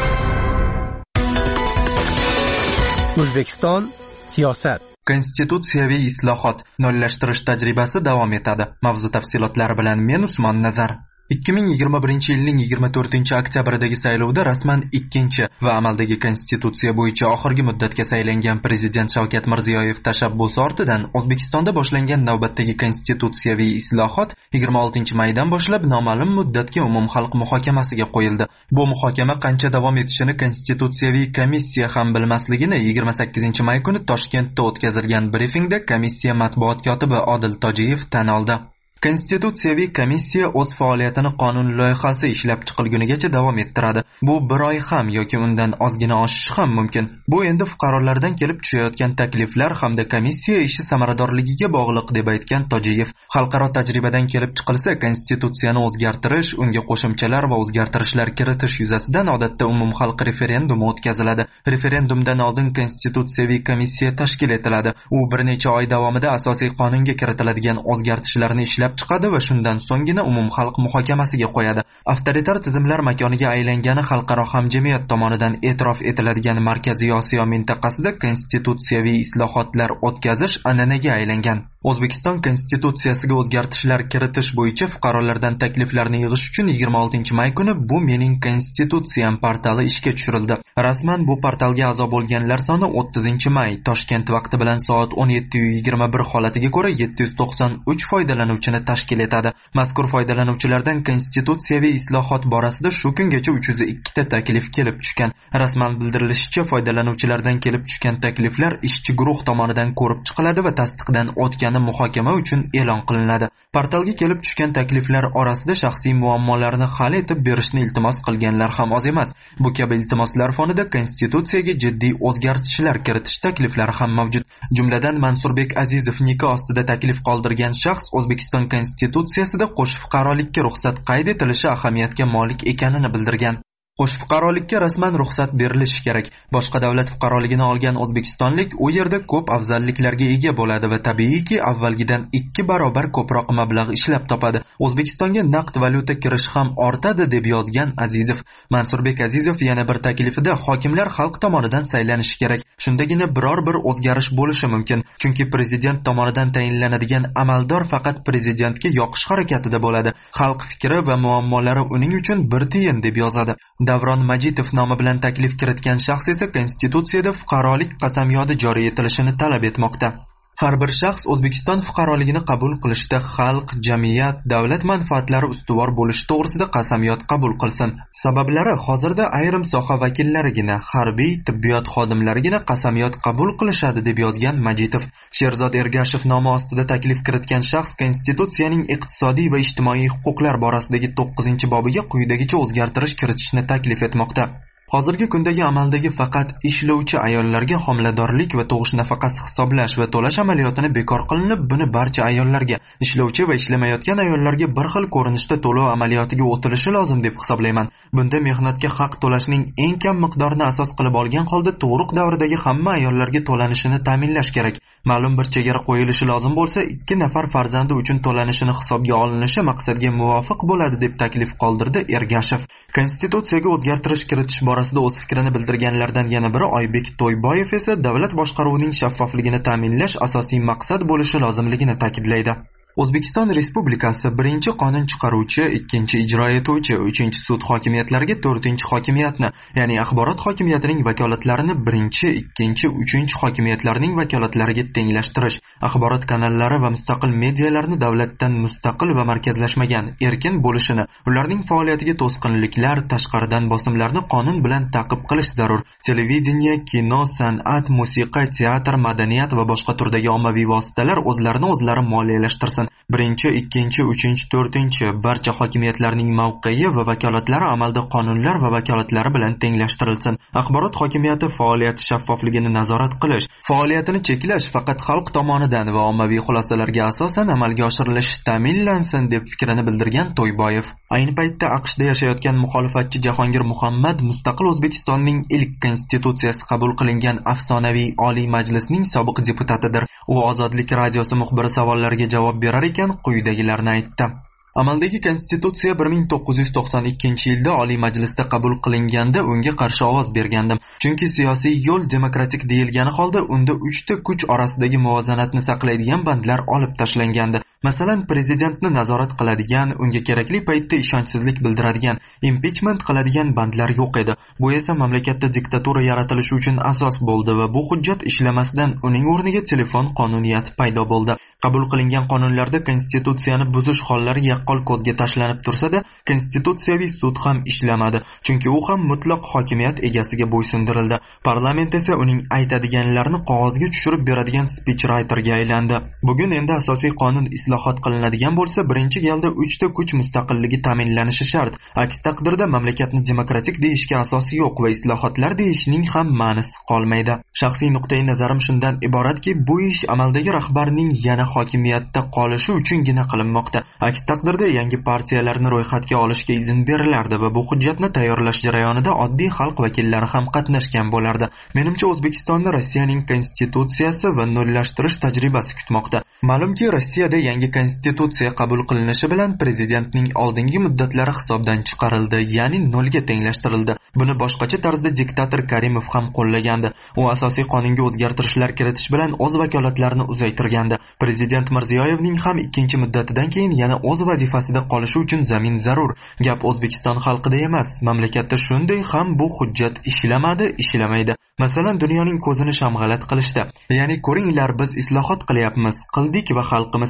O'zbekiston siyosat. Konstitutsiyaviy islohot nollashtirish tajribasi davom etadi. Mavzu tafsilotlari bilan men Usmon Nazar. 2021-yilning 24-oktябrdagi saylovda rasman ikkinchi va amaldagi konstitutsiya bo'yicha oxirgi muddatga saylangan prezident Shavkat Mirziyoyev tashabbusi ortidan O'zbekistonda boshlangan navbatdagi konstitutsiyaviy islohot 26-maydan boshlab noma'lum muddatga umumxalq muhokamasiga qo'yildi. Bu muhokama qancha davom etishini konstitutsiyaviy komissiya ham bilmasligini 28-may kuni Toshkentda o'tkazilgan brifingda komissiya matbuot kotibi Odil Tojiyev tan oldi. Konstitutsiyaviy komissiya o'z faoliyatini qonun loyihasi ishlab chiqilgunigacha davom ettiradi. Bu bir oy ham yoki undan ozgina oshishi ham mumkin. Bu endi fuqarolardan kelib tushayotgan takliflar hamda komissiya ishi samaradorligiga bog'liq deb aytgan Tojiyev. Xalqaro tajribadan kelib chiqilsa, konstitutsiyani o'zgartirish, unga qo'shimchalar va o'zgartirishlar kiritish yuzasidan odatda umumxalq referendumi o'tkaziladi. Referendumdan oldin konstitutsiyaviy komissiya tashkil etiladi. U bir necha oy davomida asosiy qonunga kiritiladigan o'zgartirishlarni ishlab chiqadi va shundan so'nggina umumxalq muhokamasiga qo'yadi. Avtoritar tizimlar makoniga aylangani xalqaro hamjamiyat tomonidan e'tirof etiladigan Markaziy Osiyo mintaqasida konstitutsiyaviy islohotlar o'tkazish an'anaga aylangan. O'zbekiston konstitutsiyasiga o'zgartirishlar kiritish bo'yicha fuqarolardan takliflarni yig'ish uchun 26-may kuni Bu mening konstitutsiyam portali ishga tushirildi. Rasman bu portalga a'zo bo'lganlar soni 30-may Toshkent vaqti bilan soat 17:21 holatiga ko'ra 793 foydalanuvchini tashkil etadi. Mazkur foydalanuvchilardan konstitutsiyaviy islohot borasida shu kungacha 302 ta taklif kelib tushgan. Rasman bildirilishicha, foydalanuvchilardan kelib tushgan takliflar ishchi guruh tomonidan ko'rib chiqiladi va tasdiqdan o'tgani muhokama uchun e'lon qilinadi. Portalga kelib tushgan takliflar orasida shaxsiy muammolarni hal etib berishni iltimos qilganlar ham oz emas. Bu kabi iltimoslar fonida konstitutsiyaga jiddiy o'zgartishlar kiritish takliflari ham mavjud. Jumladan Mansurbek Azizov nikoh ostida taklif qoldirgan shaxs O'zbekiston konstitutsiyasida qo'sh fuqarolikka ruxsat qayd etilishi ahamiyatga molik ekanini bildirgan. Qo'sh fuqarolikka rasman ruxsat berilishi kerak. Boshqa davlat fuqaroligini olgan o'zbekistonlik u yerda ko'p afzalliklarga ega bo'ladi va tabiiyki avvalgidan 2 barobar ko'proq mablag' ishlab topadi. O'zbekistonga naqd valyuta kirishi ham ortadi deb yozgan Azizov. Mansurbek Azizov yana bir taklifida hokimlar xalq tomonidan saylanishi kerak. Shundagina biror bir o'zgarish bo'lishi mumkin. Chunki prezident tomonidan tayinlanadigan amaldor faqat prezidentga yoqish harakatida bo'ladi. Xalq fikri va muammolari uning uchun bir tiyin deb yozadi. Davron Majitov nomi bilan taklif kiritgan shaxs esa konstitutsiyada fuqarolik qasamyodi joriy etilishini talab etmoqda. Har bir shaxs O'zbekiston fuqaroligini qabul qilishda xalq, jamiyat, davlat manfaatlari ustuvor bo'lishi to'g'risida qasamyod qabul qilsin. Sabablari hozirda ayrim soha vakillarigina, harbiy, tibbiyot xodimlarigina qasamyod qabul qilishadi deb yozgan Majitov. Sherzod Ergashev nomi ostida taklif kiritgan shaxs konstitutsiyaning iqtisodiy va ijtimoiy huquqlar borasidagi 9-bobiga quyidagicha o'zgartirish kiritishni taklif etmoqda. Hozirgi kundagi amaldagi faqat ishlovchi ayollarga homiladorlik va tug'ish nafaqasi hisoblash va to'lash amaliyotini bekor qilinib, buni barcha ayollarga, ishlovchi va ishlamayotgan ayollarga bir xil ko'rinishda to'lov amaliyotiga o'tilishi lozim deb hisoblayman. Bunda mehnatga haq to'lashning eng kam miqdorini asos qilib olgan holda tug'ruq davridagi hamma ayollarga to'lanishini ta'minlash kerak. Ma'lum bir chegara qo'yilishi lozim bo'lsa, 2 nafar farzandi uchun to'lanishini hisobga olinishi maqsadga muvofiq bo'ladi deb taklif qoldirdi Ergashev. Konstitutsiyaga o'zgartirish kiritish borasida o'z fikrini bildirganlardan yana biri Oybek To'yboyev esa davlat boshqaruvining shaffofligini ta'minlash asosiy maqsad bo'lishi lozimligini ta'kidlaydi. O'zbekiston Respublikasi 1-qonun chiqaruvchi, 2-ijro etuvchi, 3-sud hokimiyatlariga 4-hokimiyatni, ya'ni axborot hokimiyatining vakolatlarini 1-, 2-, 3-hokimiyatlarning vakolatlariga tenglashtirish, axborot kanallari va mustaqil medialarni davlatdan mustaqil va markazlashmagan, erkin bo'lishini, ularning faoliyatiga to'sqinliklar, tashqaridan bosimlarni qonun bilan ta'qib qilish zarur. Televideniya, kino, san'at, musiqa, teatr, madaniyat va boshqa turdagi ommaviy vositalar o'zlarini o'zlari moliyalashtirsin. 1, 2, 3, 4 barcha hokimiyatlarning mavqei va vakolatlari amalda qonunlar va vakolatlari bilan tenglashtirilsin. Axborot hokimiyati faoliyati shaffofligini nazorat qilish, faoliyatini cheklash faqat xalq tomonidan va ommaviy xulosalarga asosan amalga oshirilishi ta'minlansin deb fikrini bildirgan To'yboyev. Ayni paytda AQShda yashayotgan muxolifatchi Jahongir Muhammad mustaqil O'zbekistonning ilk konstitutsiyasi qabul qilingan afsonaviy Oliy Majlisning sobiq deputatidir. U Ozodlik radiosi muxbiri savollariga javob berar ekan quyidagilarni aytdi. Amaldagi konstitutsiya 1992-yilda Oliy Majlisda qabul qilinganda unga qarshi ovoz bergandim. Chunki siyosiy yo'l demokratik deyilgani holda unda 3 ta kuch orasidagi muvozanatni saqlaydigan bandlar olib tashlangandi. Masalan, prezidentni nazorat qiladigan, unga kerakli paytda ishonchsizlik bildiradigan, impichment qiladigan bandlar yo'q edi. Bu esa mamlakatda diktatura yaratilishi uchun asos bo'ldi va bu hujjat ishlamasdan uning o'rniga telefon qonuniyati paydo bo'ldi. Qabul qilingan qonunlarda konstitutsiyani buzish hollari yaqqol ko'zga tashlanib tursa-da, konstitutsiyaviy sud ham ishlamadi, chunki u ham mutlaq hokimiyat egasiga bo'ysundirildi. Parlament esa uning aytadiganlarini qog'ozga tushirib beradigan speechwriterga aylandi. Bugun endi asosiy qonun islohot qilinadigan bo'lsa, birinchi galda 3 ta kuch mustaqilligi ta'minlanishi shart. Aks taqdirda mamlakatni demokratik deyishga asos yo'q va islohotlar deyishning ham ma'nosi qolmaydi. Shaxsiy nuqtai nazarim shundan iboratki, bu ish amaldagi rahbarning yana hokimiyatda qolishi uchungina qilinmoqda. Aks taqdirda yangi partiyalarni ro'yxatga olishga izn berilardi va bu hujjatni tayyorlash jarayonida oddiy xalq vakillari ham qatnashgan bo'lardi. Menimcha O'zbekistonni Rossiyaning konstitutsiyasi va nollashtirish tajribasi kutmoqda. Ma'lumki, Rossiyada yangi konstitutsiya qabul qilinishi bilan prezidentning oldingi muddatlari hisobdan chiqarildi, ya'ni nolga tenglashtirildi. Buni boshqacha tarzda diktator Karimov ham qo'llagandi. U asosiy qonunga o'zgartirishlar kiritish bilan o'z vakolatlarini uzaytirgandi. Prezident Mirziyoyevning ham 2-muddatidan keyin yana o'z vazifasida qolishi uchun zamin zarur. Gap O'zbekiston xalqida emas, mamlakatda shunday ham bu hujjat ishlamadi, ishlamaydi. Masalan, dunyoning ko'zini shamg'alat qilishdi. Ya'ni ko'ringlar, biz islohot qilyapmiz, qildik va xalqimiz shuni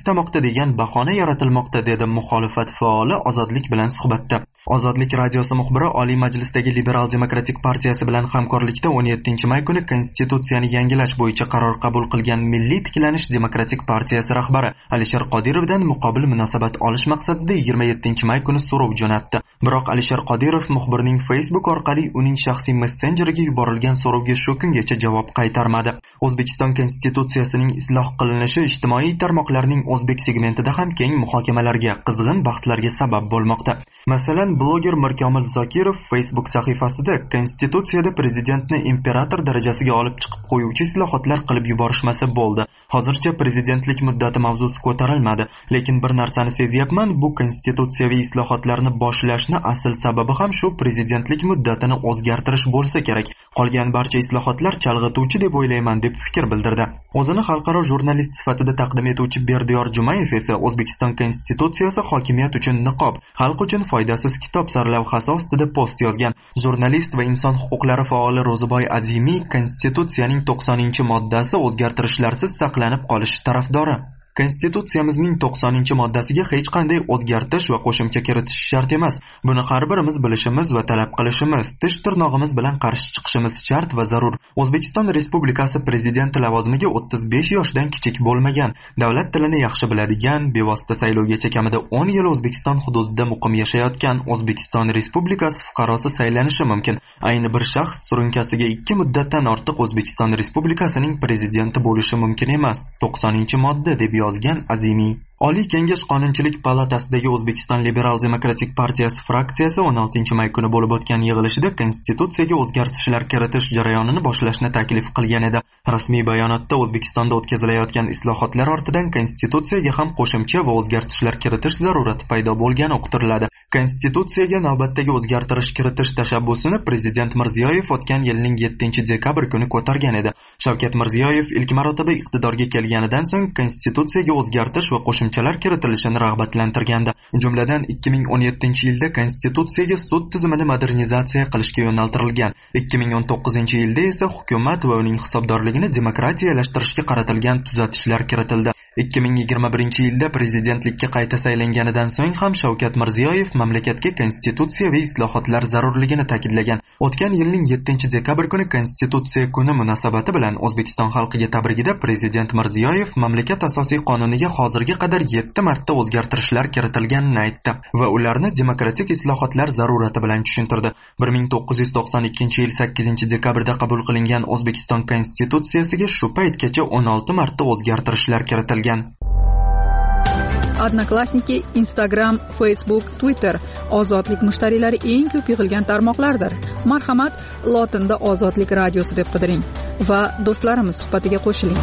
istamoqda degan bahona yaratilmoqda, dedi muxolifat faoli Ozodlik bilan suhbatda. Ozodlik radiosi muxbiri Oliy Majlisdagi Liberal Demokratik partiyasi bilan hamkorlikda 17-may kuni konstitutsiyani yangilash bo'yicha qaror qabul qilgan Milliy tiklanish demokratik partiyasi rahbari Alisher Qodirovdan muqobil munosabat olish maqsadida 27-may kuni so'rov jo'natdi. Biroq Alisher Qodirov muxbirning Facebook orqali uning shaxsiy messenjeriga yuborilgan so'rovga shu kungacha javob qaytarmadi. O'zbekiston konstitutsiyasining isloh qilinishi ijtimoiy tarmoqlarning o'zbek segmentida ham keng muhokamalarga, qizg'in bahslarga sabab bo'lmoqda. Masalan, bloger Mirkomil Zokirov Facebook sahifasida konstitutsiyada prezidentni imperator darajasiga olib chiqib qo'yuvchi islohotlar qilib yuborishmasa bo'ldi. Hozircha prezidentlik muddati mavzusi ko'tarilmadi, lekin bir narsani sezyapman, bu konstitutsiyaviy islohotlarni boshlashni asl sababi ham shu prezidentlik muddatini o'zgartirish bo'lsa kerak. Qolgan barcha islohotlar chalg'ituvchi deb o'ylayman, deb fikr bildirdi. O'zini xalqaro jurnalist sifatida taqdim etuvchi Berdiyor Jumayev esa O'zbekiston konstitutsiyasi hokimiyat uchun niqob, xalq uchun foydasiz kitob sarlavhasi ostida post yozgan. Jurnalist va inson huquqlari faoli Ro'ziboy Azimiy konstitutsiyaning 90-moddasi o'zgartirishlarsiz saqlanib qolishi tarafdori. Konstitutsiyamizning 90-moddasiga hech qanday o'zgartirish va qo'shimcha kiritish shart emas. Buni har birimiz bilishimiz va talab qilishimiz, tish tirnog'imiz bilan qarshi chiqishimiz shart va zarur. O'zbekiston Respublikasi prezidenti lavozimiga 35 yoshdan kichik bo'lmagan, davlat tilini yaxshi biladigan, bevosita saylovgacha kamida 10 yil O'zbekiston hududida muqim yashayotgan O'zbekiston Respublikasi fuqarosi saylanishi mumkin. Ayni bir shaxs surunkasiga 2 muddatdan ortiq O'zbekiston Respublikasining prezidenti bo'lishi mumkin emas. 90-modda deb yozgan Azimiy. Oliy Kengash Qonunchilik palatasidagi O'zbekiston Liberal Demokratik partiyasi fraksiyasi 16-may kuni bo'lib o'tgan yig'ilishida konstitutsiyaga o'zgartishlar kiritish jarayonini boshlashni taklif qilgan edi. Rasmiy bayonotda O'zbekistonda o'tkazilayotgan islohotlar ortidan konstitutsiyaga ham qo'shimcha va o'zgartishlar kiritish zarurati paydo bo'lgani uqtiriladi. Konstitutsiyaga navbatdagi o'zgartirish kiritish tashabbusini prezident Mirziyoyev o'tgan yilning 7-dekabr kuni ko'targan edi. Shavkat Mirziyoyev ilk marotaba iqtidorga kelganidan so'ng konstitutsiyaga o'zgartirish va qo'shimchalar kiritilishini rag'batlantirgandi. Jumladan 2017-yilda konstitutsiyaga sud tizimini modernizatsiya qilishga yo'naltirilgan. 2019-yilda esa hukumat va uning hisobdorligini demokratiyalashtirishga qaratilgan tuzatishlar kiritildi. 2021-yilda prezidentlikka qayta saylanganidan so'ng ham Shavkat Mirziyoyev mamlakatga konstitutsiyaviy islohotlar zarurligini ta'kidlagan. O'tgan yilning 7-dekabr kuni Konstitutsiya kuni munosabati bilan O'zbekiston xalqiga tabrigida prezident Mirziyoyev mamlakat asosiy qonuniga hozirga qadar 7 marta o'zgartirishlar kiritilganini aytdi va ularni demokratik islohotlar zarurati bilan tushuntirdi. 1992-yil 8-dekabrda qabul qilingan O'zbekiston konstitutsiyasiga shu paytgacha 16 marta o'zgartirishlar kiritilgan. Odnoklassniki, Instagram, Facebook, Twitter ozodlik mushtariylari eng ko'p yig'ilgan tarmoqlardir. Marhamat, lotinda Ozodlik radiosi deb qidiring va do'stlarimiz suhbatiga qo'shiling.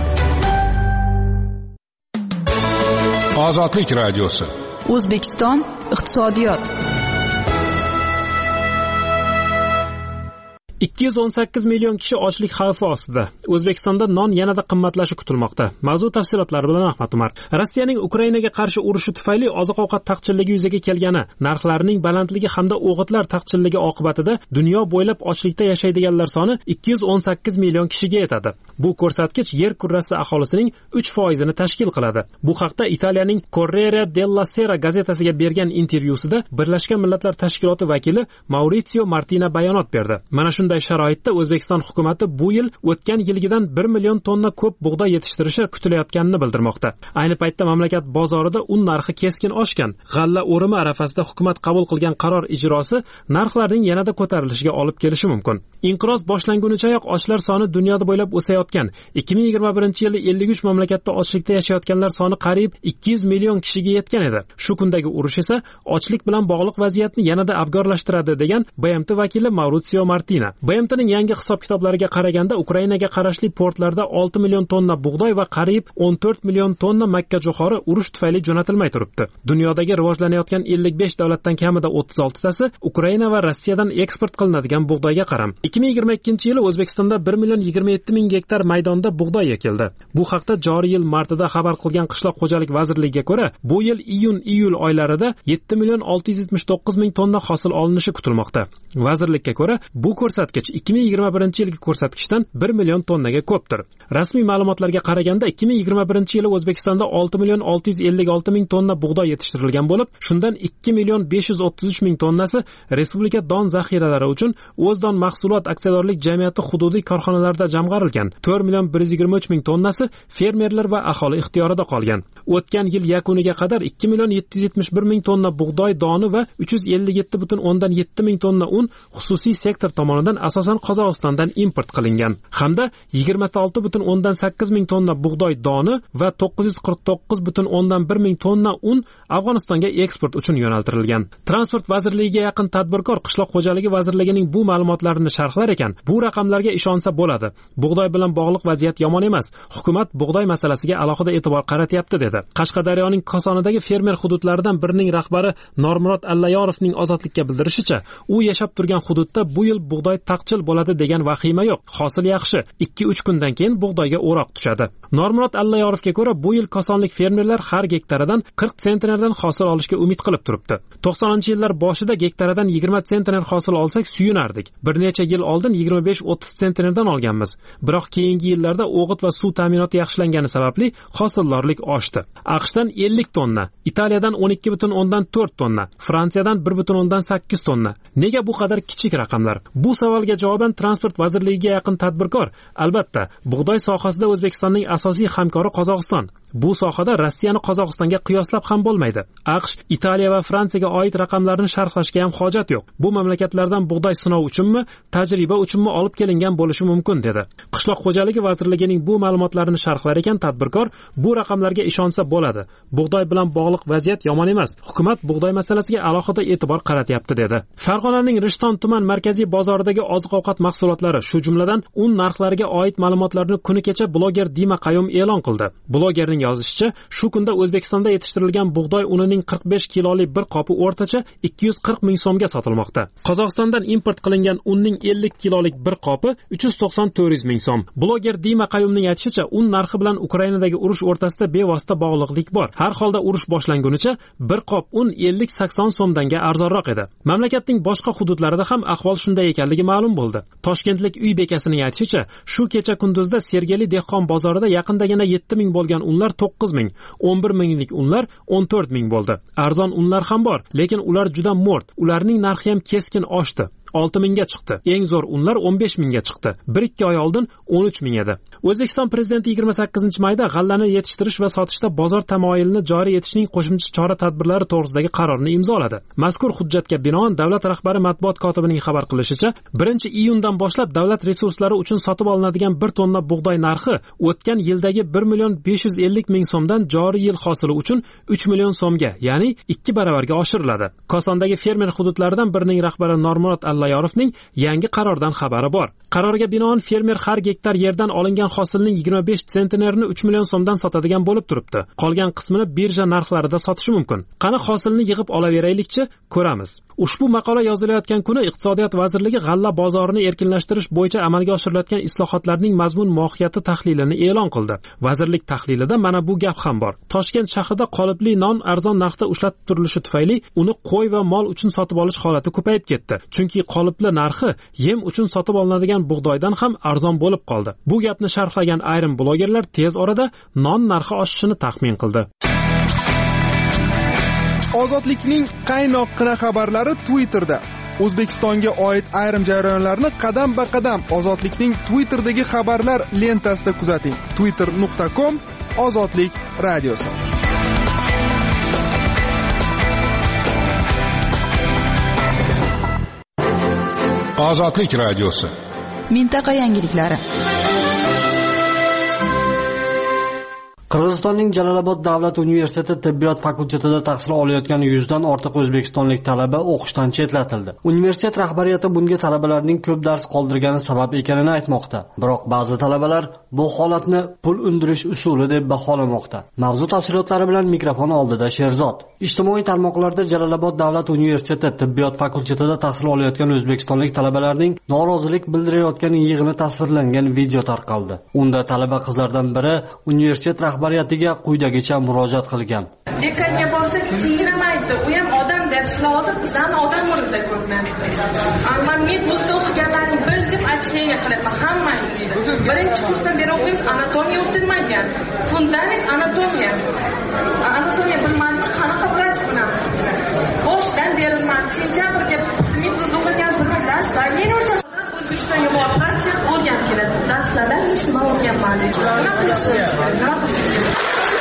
Ozodlik radiosi. O'zbekiston iqtisodiyot. 218 million kishi ochlik xavfi ostida. O'zbekistonda non yanada qimmatlashi kutilmoqda. Mavzu tafsilotlari bilan Ahmad Umar. Rossiyaning Ukrainaga qarshi urushi tufayli oziq-ovqat taqchilligi yuzaga kelgani, narxlarining balandligi hamda o'g'itlar taqchilligi oqibatida dunyo bo'ylab ochlikda yashaydiganlar soni 218 million kishiga yetadi. Bu ko'rsatkich yer kurrasi aholisining 3% tashkil qiladi. Bu haqda Italiyaning Corriere della Sera gazetasiga bergan intervyusida Birlashgan Millatlar Tashkiloti vakili Maurizio Martina bayonot berdi. Mana shunday sharoitda O'zbekiston hukumatı bu yil o'tgan yilgidan 1 million tonna ko'p bug'doy yetishtirishi kutilayotganini bildirmoqda. Ayni paytda mamlakat bozorida un narxi keskin oshgan. G'alla o'rimi arafasida hukumat qabul qilgan qaror ijrosi narxlarning yanada ko'tarilishiga olib kelishi mumkin. Inqiroz boshlangunichayoq ochlar soni dunyoda bo'ylab o'sayotgan. 2021-yilda 53 mamlakatda ochlikda yashayotganlar soni qariyb 200 million kishiga yetgan edi. Shu kundagi urush esa ochlik bilan bog'liq vaziyatni yanada abgorlashtiradi degan BMT vakili Maurizio Martina. BMTning yangi hisob-kitoblariga qaraganda Ukrainaga qarashli portlarda 6 million tonna bug'doy va qariyb 14 million tonna makka jo'xori urush tufayli jo'natilmay turibdi. Dunyodagi rivojlanayotgan 55 davlatdan kamida 36 tasi Ukraina va Rossiyadan eksport qilinadigan bug'doyga qaram. 2022-yili O'zbekistonda 1 million 27 ming gektar maydonda bug'doy ekildi. Bu haqda joriy yil martida xabar qilgan Qishloq xo'jalik vazirligiga ko'ra, bu yil iyun-iyul oylarida 7 million 679 ming tonna hosil olinishi kutilmoqda. Vazirlikka ko'ra, bu ko'rsatkich ko'rsatkich 2021-yilgi ko'rsatkichdan 1 million tonnaga ko'pdir. Rasmiy ma'lumotlarga qaraganda 2021-yili O'zbekistonda 6 million 656 ming tonna bug'doy yetishtirilgan bo'lib, shundan 2 million 533 ming tonnasi respublika don zaxiralari uchun O'zdon mahsulot aksiyadorlik jamiyati hududiy korxonalarida jamg'arilgan. 4 million 123 ming tonnasi fermerlar va aholi ixtiyorida qolgan. O'tgan yil yakuniga qadar 2 million 771 ming tonna bug'doy doni va 357,7 ming tonna un xususiy sektor tomonidan asosan Qozog'istondan import qilingan hamda 26,8 ming tonna bug'doy doni va 949,1 ming tonna un Afg'onistonga eksport uchun yo'naltirilgan. Transport vazirligiga yaqin tadbirkor Qishloq xo'jaligi vazirligining bu ma'lumotlarini sharhlar ekan, bu raqamlarga ishonsa bo'ladi. Bug'doy bilan bog'liq vaziyat yomon emas. Hukumat bug'doy masalasiga alohida e'tibor qaratyapti dedi. Qashqadaryoning Kosonidagi fermer hududlaridan birining rahbari Normurod Allayorovning Ozodlikka bildirishicha, u yashab turgan hududda bu yil bug'doy taqchil bo'ladi degan vahima yo'q. Hosil yaxshi. 2-3 kundan keyin bug'doyga o'roq tushadi. Normurod Allayorovga ko'ra, bu yil kosonlik fermerlar har gektaridan 40 sentnerdan hosil olishga umid qilib turibdi. 90-yillar boshida gektaridan 20 sentner hosil olsak suyunardik. Bir necha yil oldin 25-30 sentnerdan olganmiz. Biroq keyingi yillarda o'g'it va suv ta'minoti yaxshilangani sababli hosildorlik oshdi. AQShdan 50 tonna, Italiyadan 12,4 tonna, Fransiyadan 1,8 tonna. Nega bu qadar kichik raqamlar? Bu savolga javoban Transport vazirligiga yaqin tadbirkor, albatta, bug'doy sohasida O'zbekistonning asosiy hamkori Qozog'iston. Bu sohada Rossiyani Qozog'istonga qiyoslab ham bo'lmaydi. AQSh, Italiya va Fransiyaga oid raqamlarni sharhlashga ham hojat yo'q. Bu mamlakatlardan bug'doy sinov uchunmi, tajriba uchunmi olib kelingan bo'lishi mumkin dedi. Qishloq xo'jaligi vazirligining bu ma'lumotlarini sharhlar ekan tadbirkor, bu raqamlarga ishonsa bo'ladi. Bug'doy bilan bog'liq vaziyat yomon emas. Hukumat bug'doy masalasiga alohida e'tibor qaratyapti dedi. Farg'onaning Rishton tuman markaziy bozoridagi oziq-ovqat mahsulotlari, shu jumladan un narxlariga oid ma'lumotlarni kuni kecha bloger Dima Qayum e'lon qildi. Blogerning yozishicha, shu kunda O'zbekistonda yetishtirilgan bug'doy unining 45 kilolik bir qopi o'rtacha 240 ming so'mga sotilmoqda. Qozog'istondan import qilingan unning 50 kilolik bir qopi 390-400 ming so'm. Bloger Dima Qayumning aytishicha, un narxi bilan Ukrainadagi urush o'rtasida bevosita bog'liqlik bor. Har holda urush boshlangunicha bir qop un 50-80 so'mdanga arzonroq edi. Mamlakatning boshqa hududlarida ham ahvol shunday ekanligi ma'lum bo'ldi. Toshkentlik uy bekasining aytishicha, shu kecha kunduzda Sergeli dehqon bozorida yaqindagina 7 ming bo'lgan unlar 9 ming, 11 minglik unlar 14 ming bo'ldi. Arzon unlar ham bor, lekin ular juda mo'rt. Ularning narxi ham keskin oshdi. 6 mingga chiqdi. Eng zo'r unlar 15 mingga chiqdi. 1-2 oy oldin 13 ming edi. O'zbekiston prezidenti 28-mayda g'allani yetishtirish va sotishda bozor tamoyilini joriy etishning qo'shimcha chora-tadbirlari to'g'risidagi qarorni imzoladi. Mazkur hujjatga binoan davlat rahbari matbuot kotibining xabar qilishicha, 1-iyundan boshlab davlat resurslari uchun sotib olinadigan 1 tonna bug'doy narxi o'tgan yildagi 1 million 550 ming so'mdan joriy yil hosili uchun 3 million so'mga, ya'ni 2 baravarga oshiriladi. Kosondagi fermer hududlaridan birining rahbari Normurod Allayorovning yangi qarordan xabari bor. Qarorga binoan fermer har gektar yerdan olingan hosilning 25 sentnerini 3 million so'mdan sotadigan bo'lib turibdi. Qolgan qismini birja narxlarida sotishi mumkin. Qani hosilni yig'ib olaveraylikchi, ko'ramiz. Ushbu maqola yozilayotgan kuni Iqtisodiyot vazirligi g'alla bozorini erkinlashtirish bo'yicha amalga oshirilayotgan islohotlarning mazmun-mohiyati tahlilini e'lon qildi. Vazirlik tahlilida mana bu gap ham bor. Toshkent shahrida qolipli non arzon narxda ushlatib turilishi tufayli uni qo'y va mol uchun sotib olish holati ko'payib ketdi. Chunki qolipli narxi yem uchun sotib olinadigan bug'doydan ham arzon bo'lib qoldi. Bu gapni sharhlagan ayrim blogerlar tez orada non narxi oshishini taxmin qildi. Ozodlikning qaynoqqina xabarlari Twitterda. O'zbekistonga oid ayrim jarayonlarni qadam-ba-qadam Ozodlikning Twitter'dagi xabarlar lentasida kuzating. twitter.com/ozodlik radiosi. Ozodlik radiosi. Mintaqa yangiliklari. Qirg'izistonning Jalolobod davlat universiteti tibbiyot fakultetida tahsil olayotgan 100 dan ortiq o'zbekistonlik talaba o'qishdan chetlatildi. Universitet rahbariyati bunga talabalarning ko'p dars qoldirgani sabab ekanini aytmoqda. Biroq ba'zi talabalar bu holatni pul undirish usuli deb baholamoqda. Mavzu tafsilotlari bilan mikrofon oldida Sherzod. Ijtimoiy tarmoqlarda Jalolobod davlat universiteti tibbiyot fakultetida tahsil olayotgan o'zbekistonlik talabalarning norozilik bildirayotgan yig'ini tasvirlangan video tarqaldi. Unda talaba qizlardan biri universitet rahbariyatiga quyidagicha murojaat qilgan. Dekanga borsak, kiyinamaydi. U ham odam deb sizlar hozir bizlarni odam o'rnida ko'rmayapsiz. Men bizda o'qiganlarni bildim, aytishga qilyapman hammangizga. Birinchi kursdan beri o'qiysiz, anatomiya o'tilmagan. Fundament anatomiya. Anatomiya bilmadimi, qanaqa vrach bo'lamiz? Boshdan berilmadi. Sentyabrga men biz o'qiganimizda darslar men o'rtasida O'zbekistonga borib praktик o'rganib keladi. Darslardan hech nima o'rganmadik. Nima qilishimiz?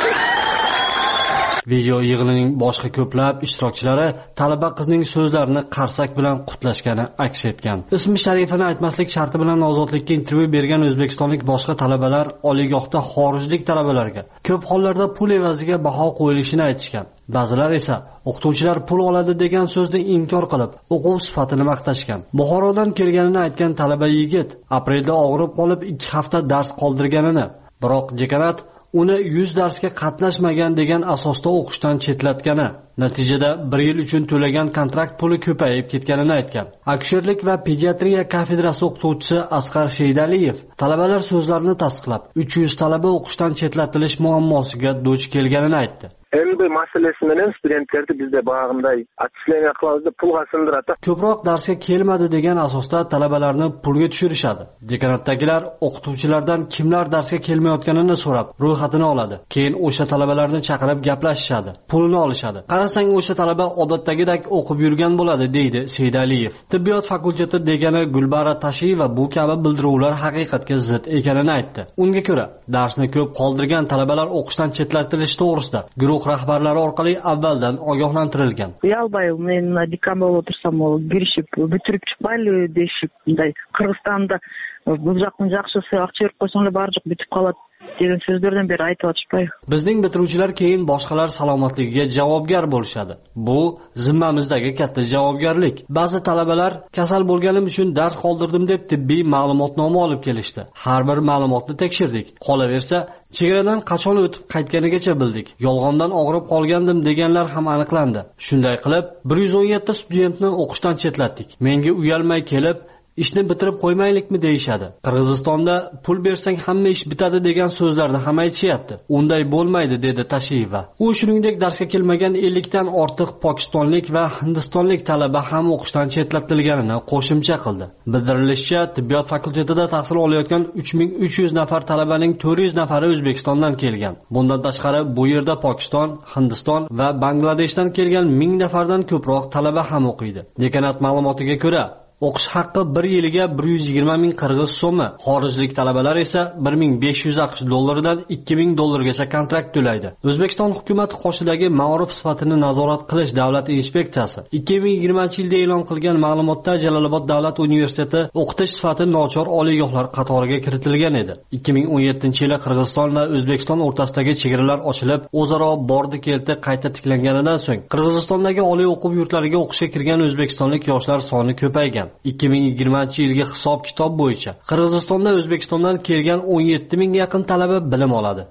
Video yig'inining boshqa ko'plab ishtirokchilari talaba qizning so'zlarini qarsak bilan qutlashgani aks etgan. Ismi sharifini aytmaslik sharti bilan Ozodlikka intervyu bergan o'zbekistonlik boshqa talabalar oliygohda xorijlik talabalarga ko'p hollarda pul evaziga baho qo'yilishini aytishgan. Ba'zilar esa o'qituvchilar pul oladi degan so'zni inkor qilib, o'quv sifatini maqtashgan. Buxorodan kelganini aytgan talaba yigit aprelda og'rib qolib 2 hafta dars qoldirganini, biroq dekanat uni 100 darsga qatnashmagan degan asosda o'qishdan chetlatgani, natijada 1 yil uchun to'lagan kontrakt puli ko'payib ketganini aytgan. Akusherlik va pediatriya kafedrasi o'qituvchisi Asqar Sheydaliyev talabalar so'zlarini tasdiqlab, 300 talaba o'qishdan chetlatilish muammosiga duch kelganini aytdi. Endi masalasi bilan studentlarni bizda bag'imday atchilangan qiladi, pulga sindiradi. Ko'proq darsga kelmadi degan asosda talabalarni pulga tushirishadi. Dekanatdagilar o'qituvchilardan kimlar darsga kelmayotganini so'rab, ro'yxatini oladi. Keyin o'sha talabalarni chaqirib gaplashishadi, pulini olishadi. Qarasang o'sha talaba odatdagidek o'qib yurgan bo'ladi, deydi Seydaliyev. Tibbiyot fakulteti degani Gulbara Tashiyeva bu kabi bildiruvlar haqiqatga zid ekanini aytdi. Unga ko'ra, darsni ko'p qoldirgan talabalar o'qishdan chetlatilishi to'g'risida rahbarlari orqali avvaldan ogohlantirilgan. Uyalbay, men dekabr o'tirsam, girishib, bitirib chiqmayli deyishib, bunday Qirg'izistonda bu yoqni yaxshisi aqcha berib qo'ysanglar barcha bitib qoladi degan so'zlardan beri aytib o'tishpay. Bizning bitiruvchilar keyin boshqalar salomatligiga javobgar bo'lishadi. Bu zimmamizdagi katta javobgarlik. Ba'zi talabalar kasal bo'lganim uchun dars qoldirdim deb tibbiy ma'lumotnoma olib kelishdi. Har bir ma'lumotni tekshirdik. Qolaversa, chegaradan qachon o'tib qaytganigacha bildik. Yolg'ondan og'rib qolgandim deganlar ham aniqlandi. Shunday qilib, 117 studentni o'qishdan chetlatdik. Menga uyalmay kelib, ishni bitirib qo'ymaylikmi deyishadi. Qirg'izistonda pul bersang hamma ish bitadi degan so'zlarni ham aytishyapti. Unday bo'lmaydi, dedi Tashiyeva. U shuningdek darsga kelmagan 50 dan ortiq pokistonlik va hindistonlik talaba ham o'qishdan chetlatilganini qo'shimcha qildi. Bildirilishicha, tibbiyot fakultetida tahsil olayotgan 3300 nafar talabaning 400 nafari O'zbekistondan kelgan. Bundan tashqari bu yerda Pokiston, Hindiston va Bangladeshdan kelgan 1000 nafardan ko'proq talaba ham o'qiydi. Dekanat ma'lumotiga ko'ra, o'qish haqqi 1 yiliga 120 ming qirg'iz so'mi, xorijlik talabalar esa 1500 AQSh dollaridan 2000 dollargacha kontrakt to'laydi. O'zbekiston hukumati qoshidagi ma'ruf sifatini nazorat qilish davlat inspeksiyasi 2020-yilda e'lon qilgan ma'lumotda Jalolobod davlat universiteti o'qitish sifati nochor oliygohlar qatoriga kiritilgan edi. 2017-yili Qirg'iziston va O'zbekiston o'rtasidagi chegaralar ochilib, o'zaro bordi-keldi qayta tiklanganidan so'ng Qirg'izistondagi oliy o'quv yurtlariga o'qishga kirgan o'zbekistonlik yoshlar soni ko'paygan. 2020-yilgi hisob-kitob bo'yicha Qirg'izistonda O'zbekistondan kelgan 17 mingga yaqin talaba bilim oladi.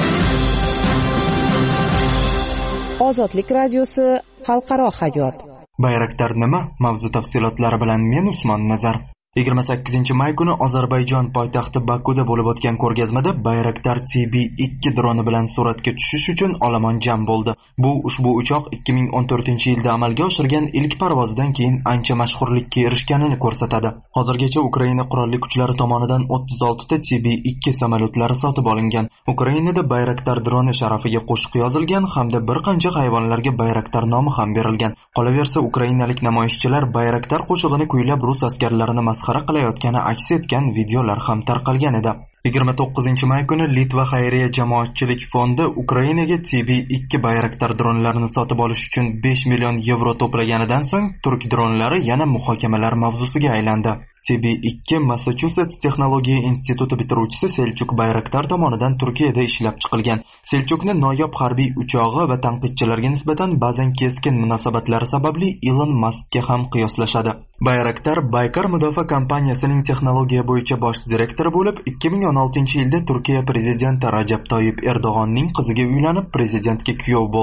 Ozodlik radiosi xalqaro hayot. Bayraktar nima? Mavzu tafsilotlari bilan men Usmon Nazar. 28-may kuni Ozarbayjon poytaxti Bakuda bo'lib o'tgan ko'rgazmada Bayraktar TB2 droni bilan suratga tushish uchun olomon jam bo'ldi. Bu ushbu uchoq 2014-yilda amalga oshirgan ilk parvozidan keyin ancha mashhurlikka erishganini ko'rsatadi. Hozirgacha Ukraina qurolli kuchlari tomonidan 36 ta TB2 samolyotlari sotib olingan. Ukrainada Bayraktar droni sharafiga qo'shiq yozilgan hamda bir qancha hayvonlarga Bayraktar nomi ham berilgan. Qolaversa, ukrainalik namoyishchilar Bayraktar qo'shig'ini kuylab rus askarlarini masxara qilayotgani aks etgan videolar ham tarqalgan edi. 29-may kuni Litva xayriya jamoatchilik fondi Ukrainaga TB2 Bayraktar dronlarini sotib olish uchun 5 million yevro to'plaganidan so'ng turk dronlari yana muhokamalar mavzusiga aylandi. TB2 Massachusetts texnologiya instituti bitiruvchisi Selchuk Bayraktar tomonidan Turkiyada ishlab chiqilgan. Selchukni noyob harbiy uchog'i va tanqidchilarga nisbatan ba'zan keskin munosabatlari sababli Elon Muskga ham qiyoslashadi. Bayraktar Baykar mudofaa kompaniyasining texnologiya bo'yicha bosh direktori bo'lib, 2016-yilda Turkiya prezidenti Rajab Toyyib Erdo'g'onning qiziga uylanib, prezidentga kuyov bo'ldi.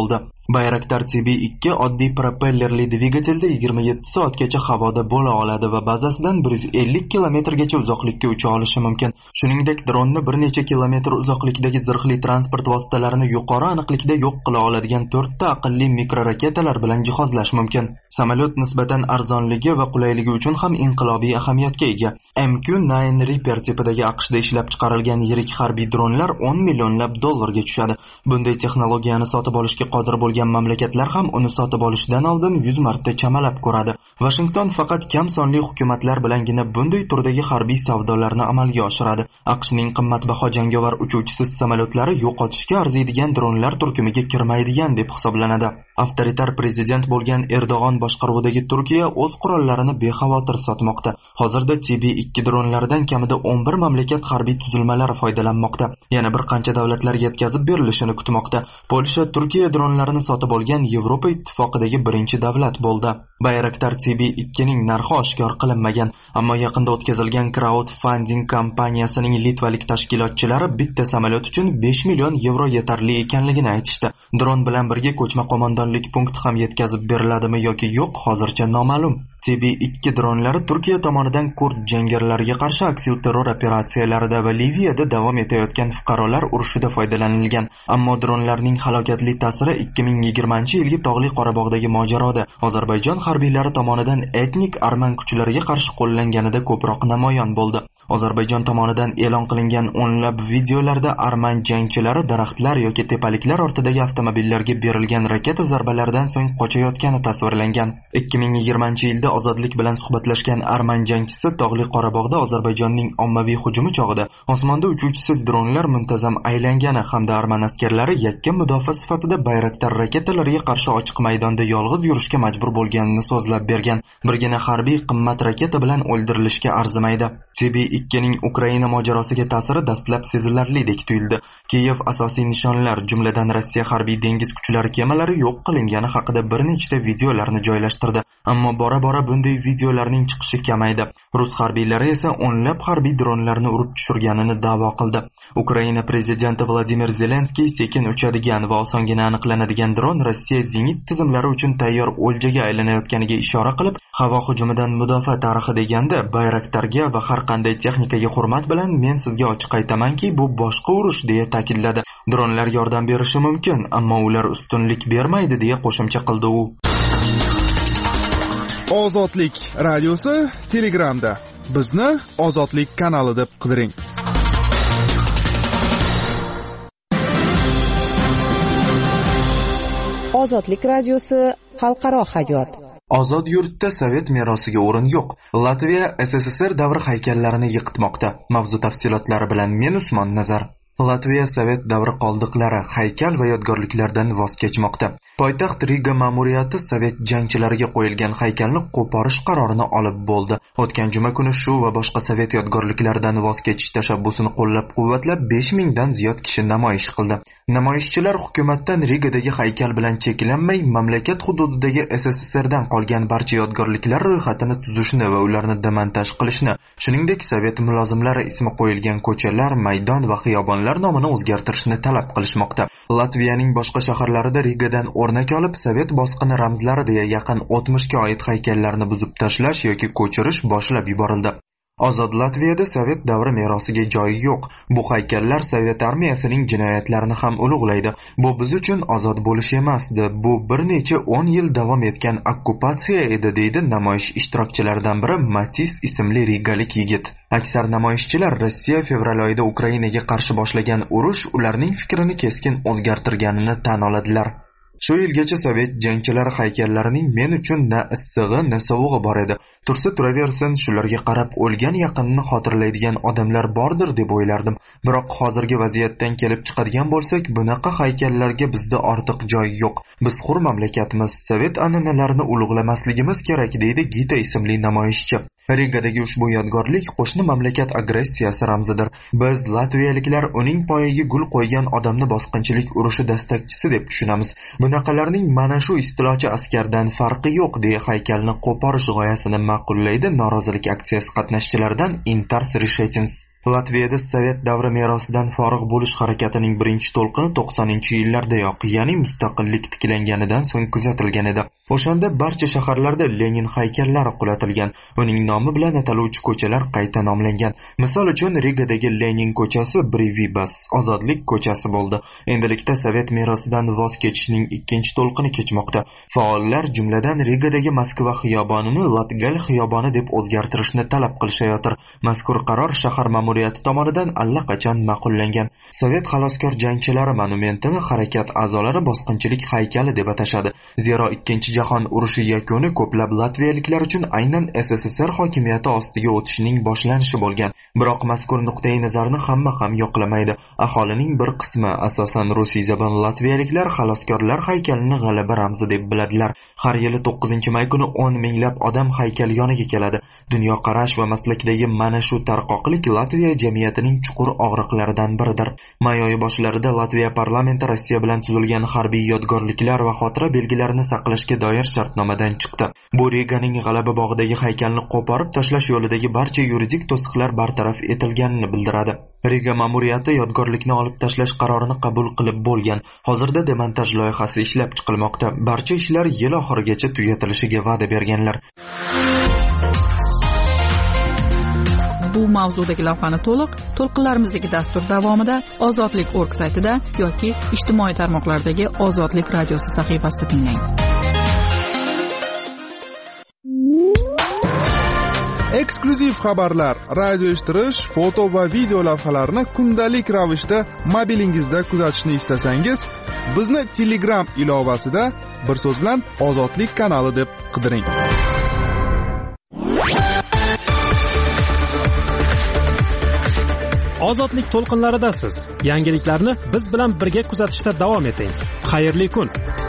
Bayraktar TB2 oddiy propellerli dvigatelda 27 soatgacha havoda bo'la oladi va bazasidan 150 kilometrgacha uzoqlikka ucha olishi mumkin. Shuningdek, dronni bir necha kilometr uzoqlikdagi zirhli transport vositalarini yuqori aniqlikda yo'q qila oladigan 4 ta aqlli mikroraketalar bilan jihozlash mumkin. Samolyot nisbatan arzonligi va qulayligi uchun ham inqilobiy ahamiyatga ega. MQ-9 Reaper tipidagi AQShda ishlab chiqarilgan yirik harbiy dronlar 10 millionlab dollarga tushadi. Bunday texnologiyani sotib olishga qodir bo'lgan mamlakatlar ham uni sotib olishdan oldin 100 marta chamalab ko'radi. Washington faqat kam sonli hukumatlar bilangina bunday turdagi harbiy savdolarni amalga oshiradi. AQShning qimmatbaho jangovar uchuvchisiz samolyotlari yo'qotishga arziydigan dronlar turkumiga kirmaydigan deb hisoblanadi. Avtoritar prezident bo'lgan Erdo'g'on boshqaruvidagi Turkiya o'z qurollarini bexavotir sotmoqda. Hozirda TB2 dronlaridan kamida 11 mamlakat harbiy tuzilmalari foydalanmoqda. Yana bir qancha davlatlar yetkazib berilishini kutmoqda. Polsha Turkiya dronlarini sotib olgan Yevropa ittifoqidagi birinchi davlat bo'ldi. Bayraktar TB2 ning narxi oshkor qilinmagan, ammo yaqinda o'tkazilgan crowdfunding kompaniyasining litvalik tashkilotchilari bitta samolyot uchun 5 million yevro yetarli ekanligini aytishdi. Dron bilan birga ko'chma qo'mondonlik punkti ham yetkazib beriladimi yoki yo'q, hozircha noma'lum. TB2 dronlari Turkiya tomonidan kurd jangarilarga qarshi aksil terror operatsiyalarida va Liviyada davom etayotgan fuqarolar urushida foydalanilgan. Ammo dronlarning halokatli ta'siri 2020-yilgi Tog'li Qorabog'dagi mojaroda Ozarbayjon harbiylari tomonidan etnik arman kuchlariga qarshi qo'llanganida ko'proq namoyon bo'ldi. Ozarbayjon tomonidan e'lon qilingan o'nlab videolarda arman jangchilari daraxtlar yoki tepaliklar ortidagi avtomobillarga berilgan raketa zarbalaridan so'ng qochayotgani tasvirlangan. 2020-yilda Ozodlik bilan suhbatlashgan arman jangchisi Tog'li Qorabog'da Ozarbayjonning ommaviy hujumi chog'ida osmonda uchuvchisiz dronlar muntazam aylangani hamda arman askarlari yakka mudofaa sifatida Bayraktar raketalariga qarshi ochiq maydonda yolg'iz yurishga majbur bo'lganini so'zlab bergan. Birgina harbiy qimmat raketa bilan o'ldirilishga arzimaydi. TB2 ning Ukraina mojarosiga ta'siri dastlab sezilarlidek tuyuldi. Kiyev asosiy nishonlar, jumladan Rossiya harbiy dengiz kuchlari kemalari yo'q qilingani haqida bir nechta videolarni joylashtirdi. Ammo bora-bora bunday videolarning chiqishi kamaydi. Rus harbiylari esa o'nlab harbiy dronlarni urib tushirganini da'vo qildi. Ukraina prezidenti Vladimir Zelenskiy sekin uchadigan va osongina aniqlanadigan dron Rossiya zenit tizimlari uchun tayyor o'ljaga aylanayotganiga ishora qilib, havo hujumidan mudofaa tarixi deganda Bayraktarga va har qanday texnikaga hurmat bilan men sizga ochiq aytamanki, bu boshqa urush deya ta'kidladi. Dronlar yordam berishi mumkin, ammo ular ustunlik bermaydi deya qo'shimcha qildi u. Ozodlik radiosi Telegramda. Bizni Ozodlik kanali deb qidiring. Ozodlik radiosi xalqaro hayot. Ozod yurtda Sovet merosiga o'rin yo'q. Latviya SSSR davri haykallarini yiqitmoqda. Mavzu tafsilotlari bilan men Usmon Nazar. Latviya Sovet davri qoldiqlari, haykal va yodgorliklardan voz kechmoqda. Poytaxt Riga ma'muriyati Sovet jangchilariga qo'yilgan haykalni qo'porish qarorini olib bo'ldi. O'tgan juma kuni shu va boshqa Sovet yodgorliklaridan voz kechish tashabbusini qo'llab-quvvatlab 5000 dan ziyod kishi namoyish qildi. Namoyishchilar hukumatdan Rigadagi haykal bilan cheklanmay, mamlakat hududidagi SSSRdan qolgan barcha yodgorliklar ro'yxatini tuzishni va ularni demontaj qilishni, shuningdek Sovet mulozimlari ismi qo'yilgan ko'chalar, maydon va xiyobonlar nomini o'zgartirishni talab qilishmoqda. Latviyaning boshqa shaharlarida Rigadan o'rnak olib, Sovet bosqini ramzlari deya yaqin 60 ga oid haykallarni buzib tashlash yoki ko'chirish boshlab yuborildi. Ozod Latviyada Sovet davri merosiga joyi yo'q. Bu haykallar Sovet armiyasining jinoyatlarini ham ulug'laydi. Bu biz uchun ozod bo'lish emasdi. Bu bir necha 10 yil davom etgan okkupatsiya edi, deydi namoyish ishtirokchilaridan biri Matis ismli rigalik yigit. Aksar namoyishchilar Rossiya fevral oyida Ukrainaga qarshi boshlagan urush ularning fikrini keskin o'zgartirganini tan oladilar. Shu yilgacha Sovet jangchilari haykallarining men uchun na issig'i, na sovug'i bor edi. Tursa turaversin, shularga qarab o'lgan yaqinni xotirlaydigan odamlar bordir deb o'ylardim. Biroq hozirgi vaziyatdan kelib chiqadigan bo'lsak, bunaqa haykallarga bizda ortiq joy yo'q. Biz hur mamlakatmiz, Sovet an'analarini ulug'lamasligimiz kerak, deydi Gita ismli namoyishchi. Rigadagi ushbu yodgorlik qo'shni mamlakat agressiyasi ramzidir. Biz latviyaliklar uning poyiga gul qo'ygan odamni bosqinchilik urushi dastakchisi deb tushunamiz. Bunaqalarning mana shu istilochi askardan farqi yo'q, deya haykalni qo'porish g'oyasini ma'qullaydi norozilik aksiyasi qatnashchilaridan Intars Rishetins. Latviyada Sovet davri merosidan forig' bo'lish harakatining birinchi to'lqini 90-yillardayoq, ya'ni mustaqillik tiklanganidan so'ng kuzatilgan edi. O'shanda barcha shaharlarda Lenin haykallari qulatilgan, uning nomi bilan ataluvchi ko'chalar qayta nomlangan. Misol uchun Rigadagi Lenin ko'chasi Brivibas, ozodlik ko'chasi bo'ldi. Endilikda Sovet merosidan voz kechishning ikkinchi to'lqini kechmoqda. Faollar jumladan Rigadagi Moskva xiyobonini Latgal xiyoboni deb o'zgartirishni talab qilishayotir. Mazkur qaror shahar ma'muriyati tomonidan allaqachon ma'qullangan. Sovet xaloskor jangchilari monumentini harakat a'zolari bosqinchilik haykali deb atashadi. Zero ikkinchi jahon urushi yakuni ko'plab latviyaliklar uchun aynan SSSR hokimiyati ostiga o'tishning boshlanishi bo'lgan. Biroq mazkur nuqtai nazarni hamma ham yoqlamaydi. Aholining bir qismi, asosan rusiyzabon latviyaliklar, xaloskorlar haykalini g'alaba ramzi deb biladilar. Har yili 9-may kuni 10 minglab odam haykal yoniga keladi. Dunyoqarash va maslakdagi mana shu tarqoqlik Latviya jamiyatining chuqur og'riqlaridan biridir. May oyi boshlarida Latviya parlamenti Rossiya bilan tuzilgan harbiy yodgorliklar va xotira belgilarini saqlashga doir shartnomadan chiqdi. Bu Riganing G'alaba bog'idagi haykalni qo'porib tashlash yo'lidagi barcha yuridik to'siqlar bartaraf etilganini bildiradi. Riga ma'muriyati yodgorlikni olib tashlash qarorini qabul qilib bo'lgan. Hozirda demontaj loyihasi ishlab chiqilmoqda. Barcha ishlar yil oxirigacha tugatilishiga va'da berganlar. Bu mavzudagi lavhani to'lqinlarimizdagi dastur davomida ozodlik.org saytida yoki ijtimoiy tarmoqlardagi Ozodlik radiosi sahifasida tinglang. Eksklyuziv xabarlar, radio eshittirish, foto va video lavhalarni kundalik ravishda mobilingizda kuzatishni istasangiz, bizni Telegram ilovasida bir so'z bilan Ozodlik kanali deb qidiring. Ozodlik to'lqinlaridasiz. Yangiliklarni biz bilan birga kuzatishda davom eting. Xayrli kun.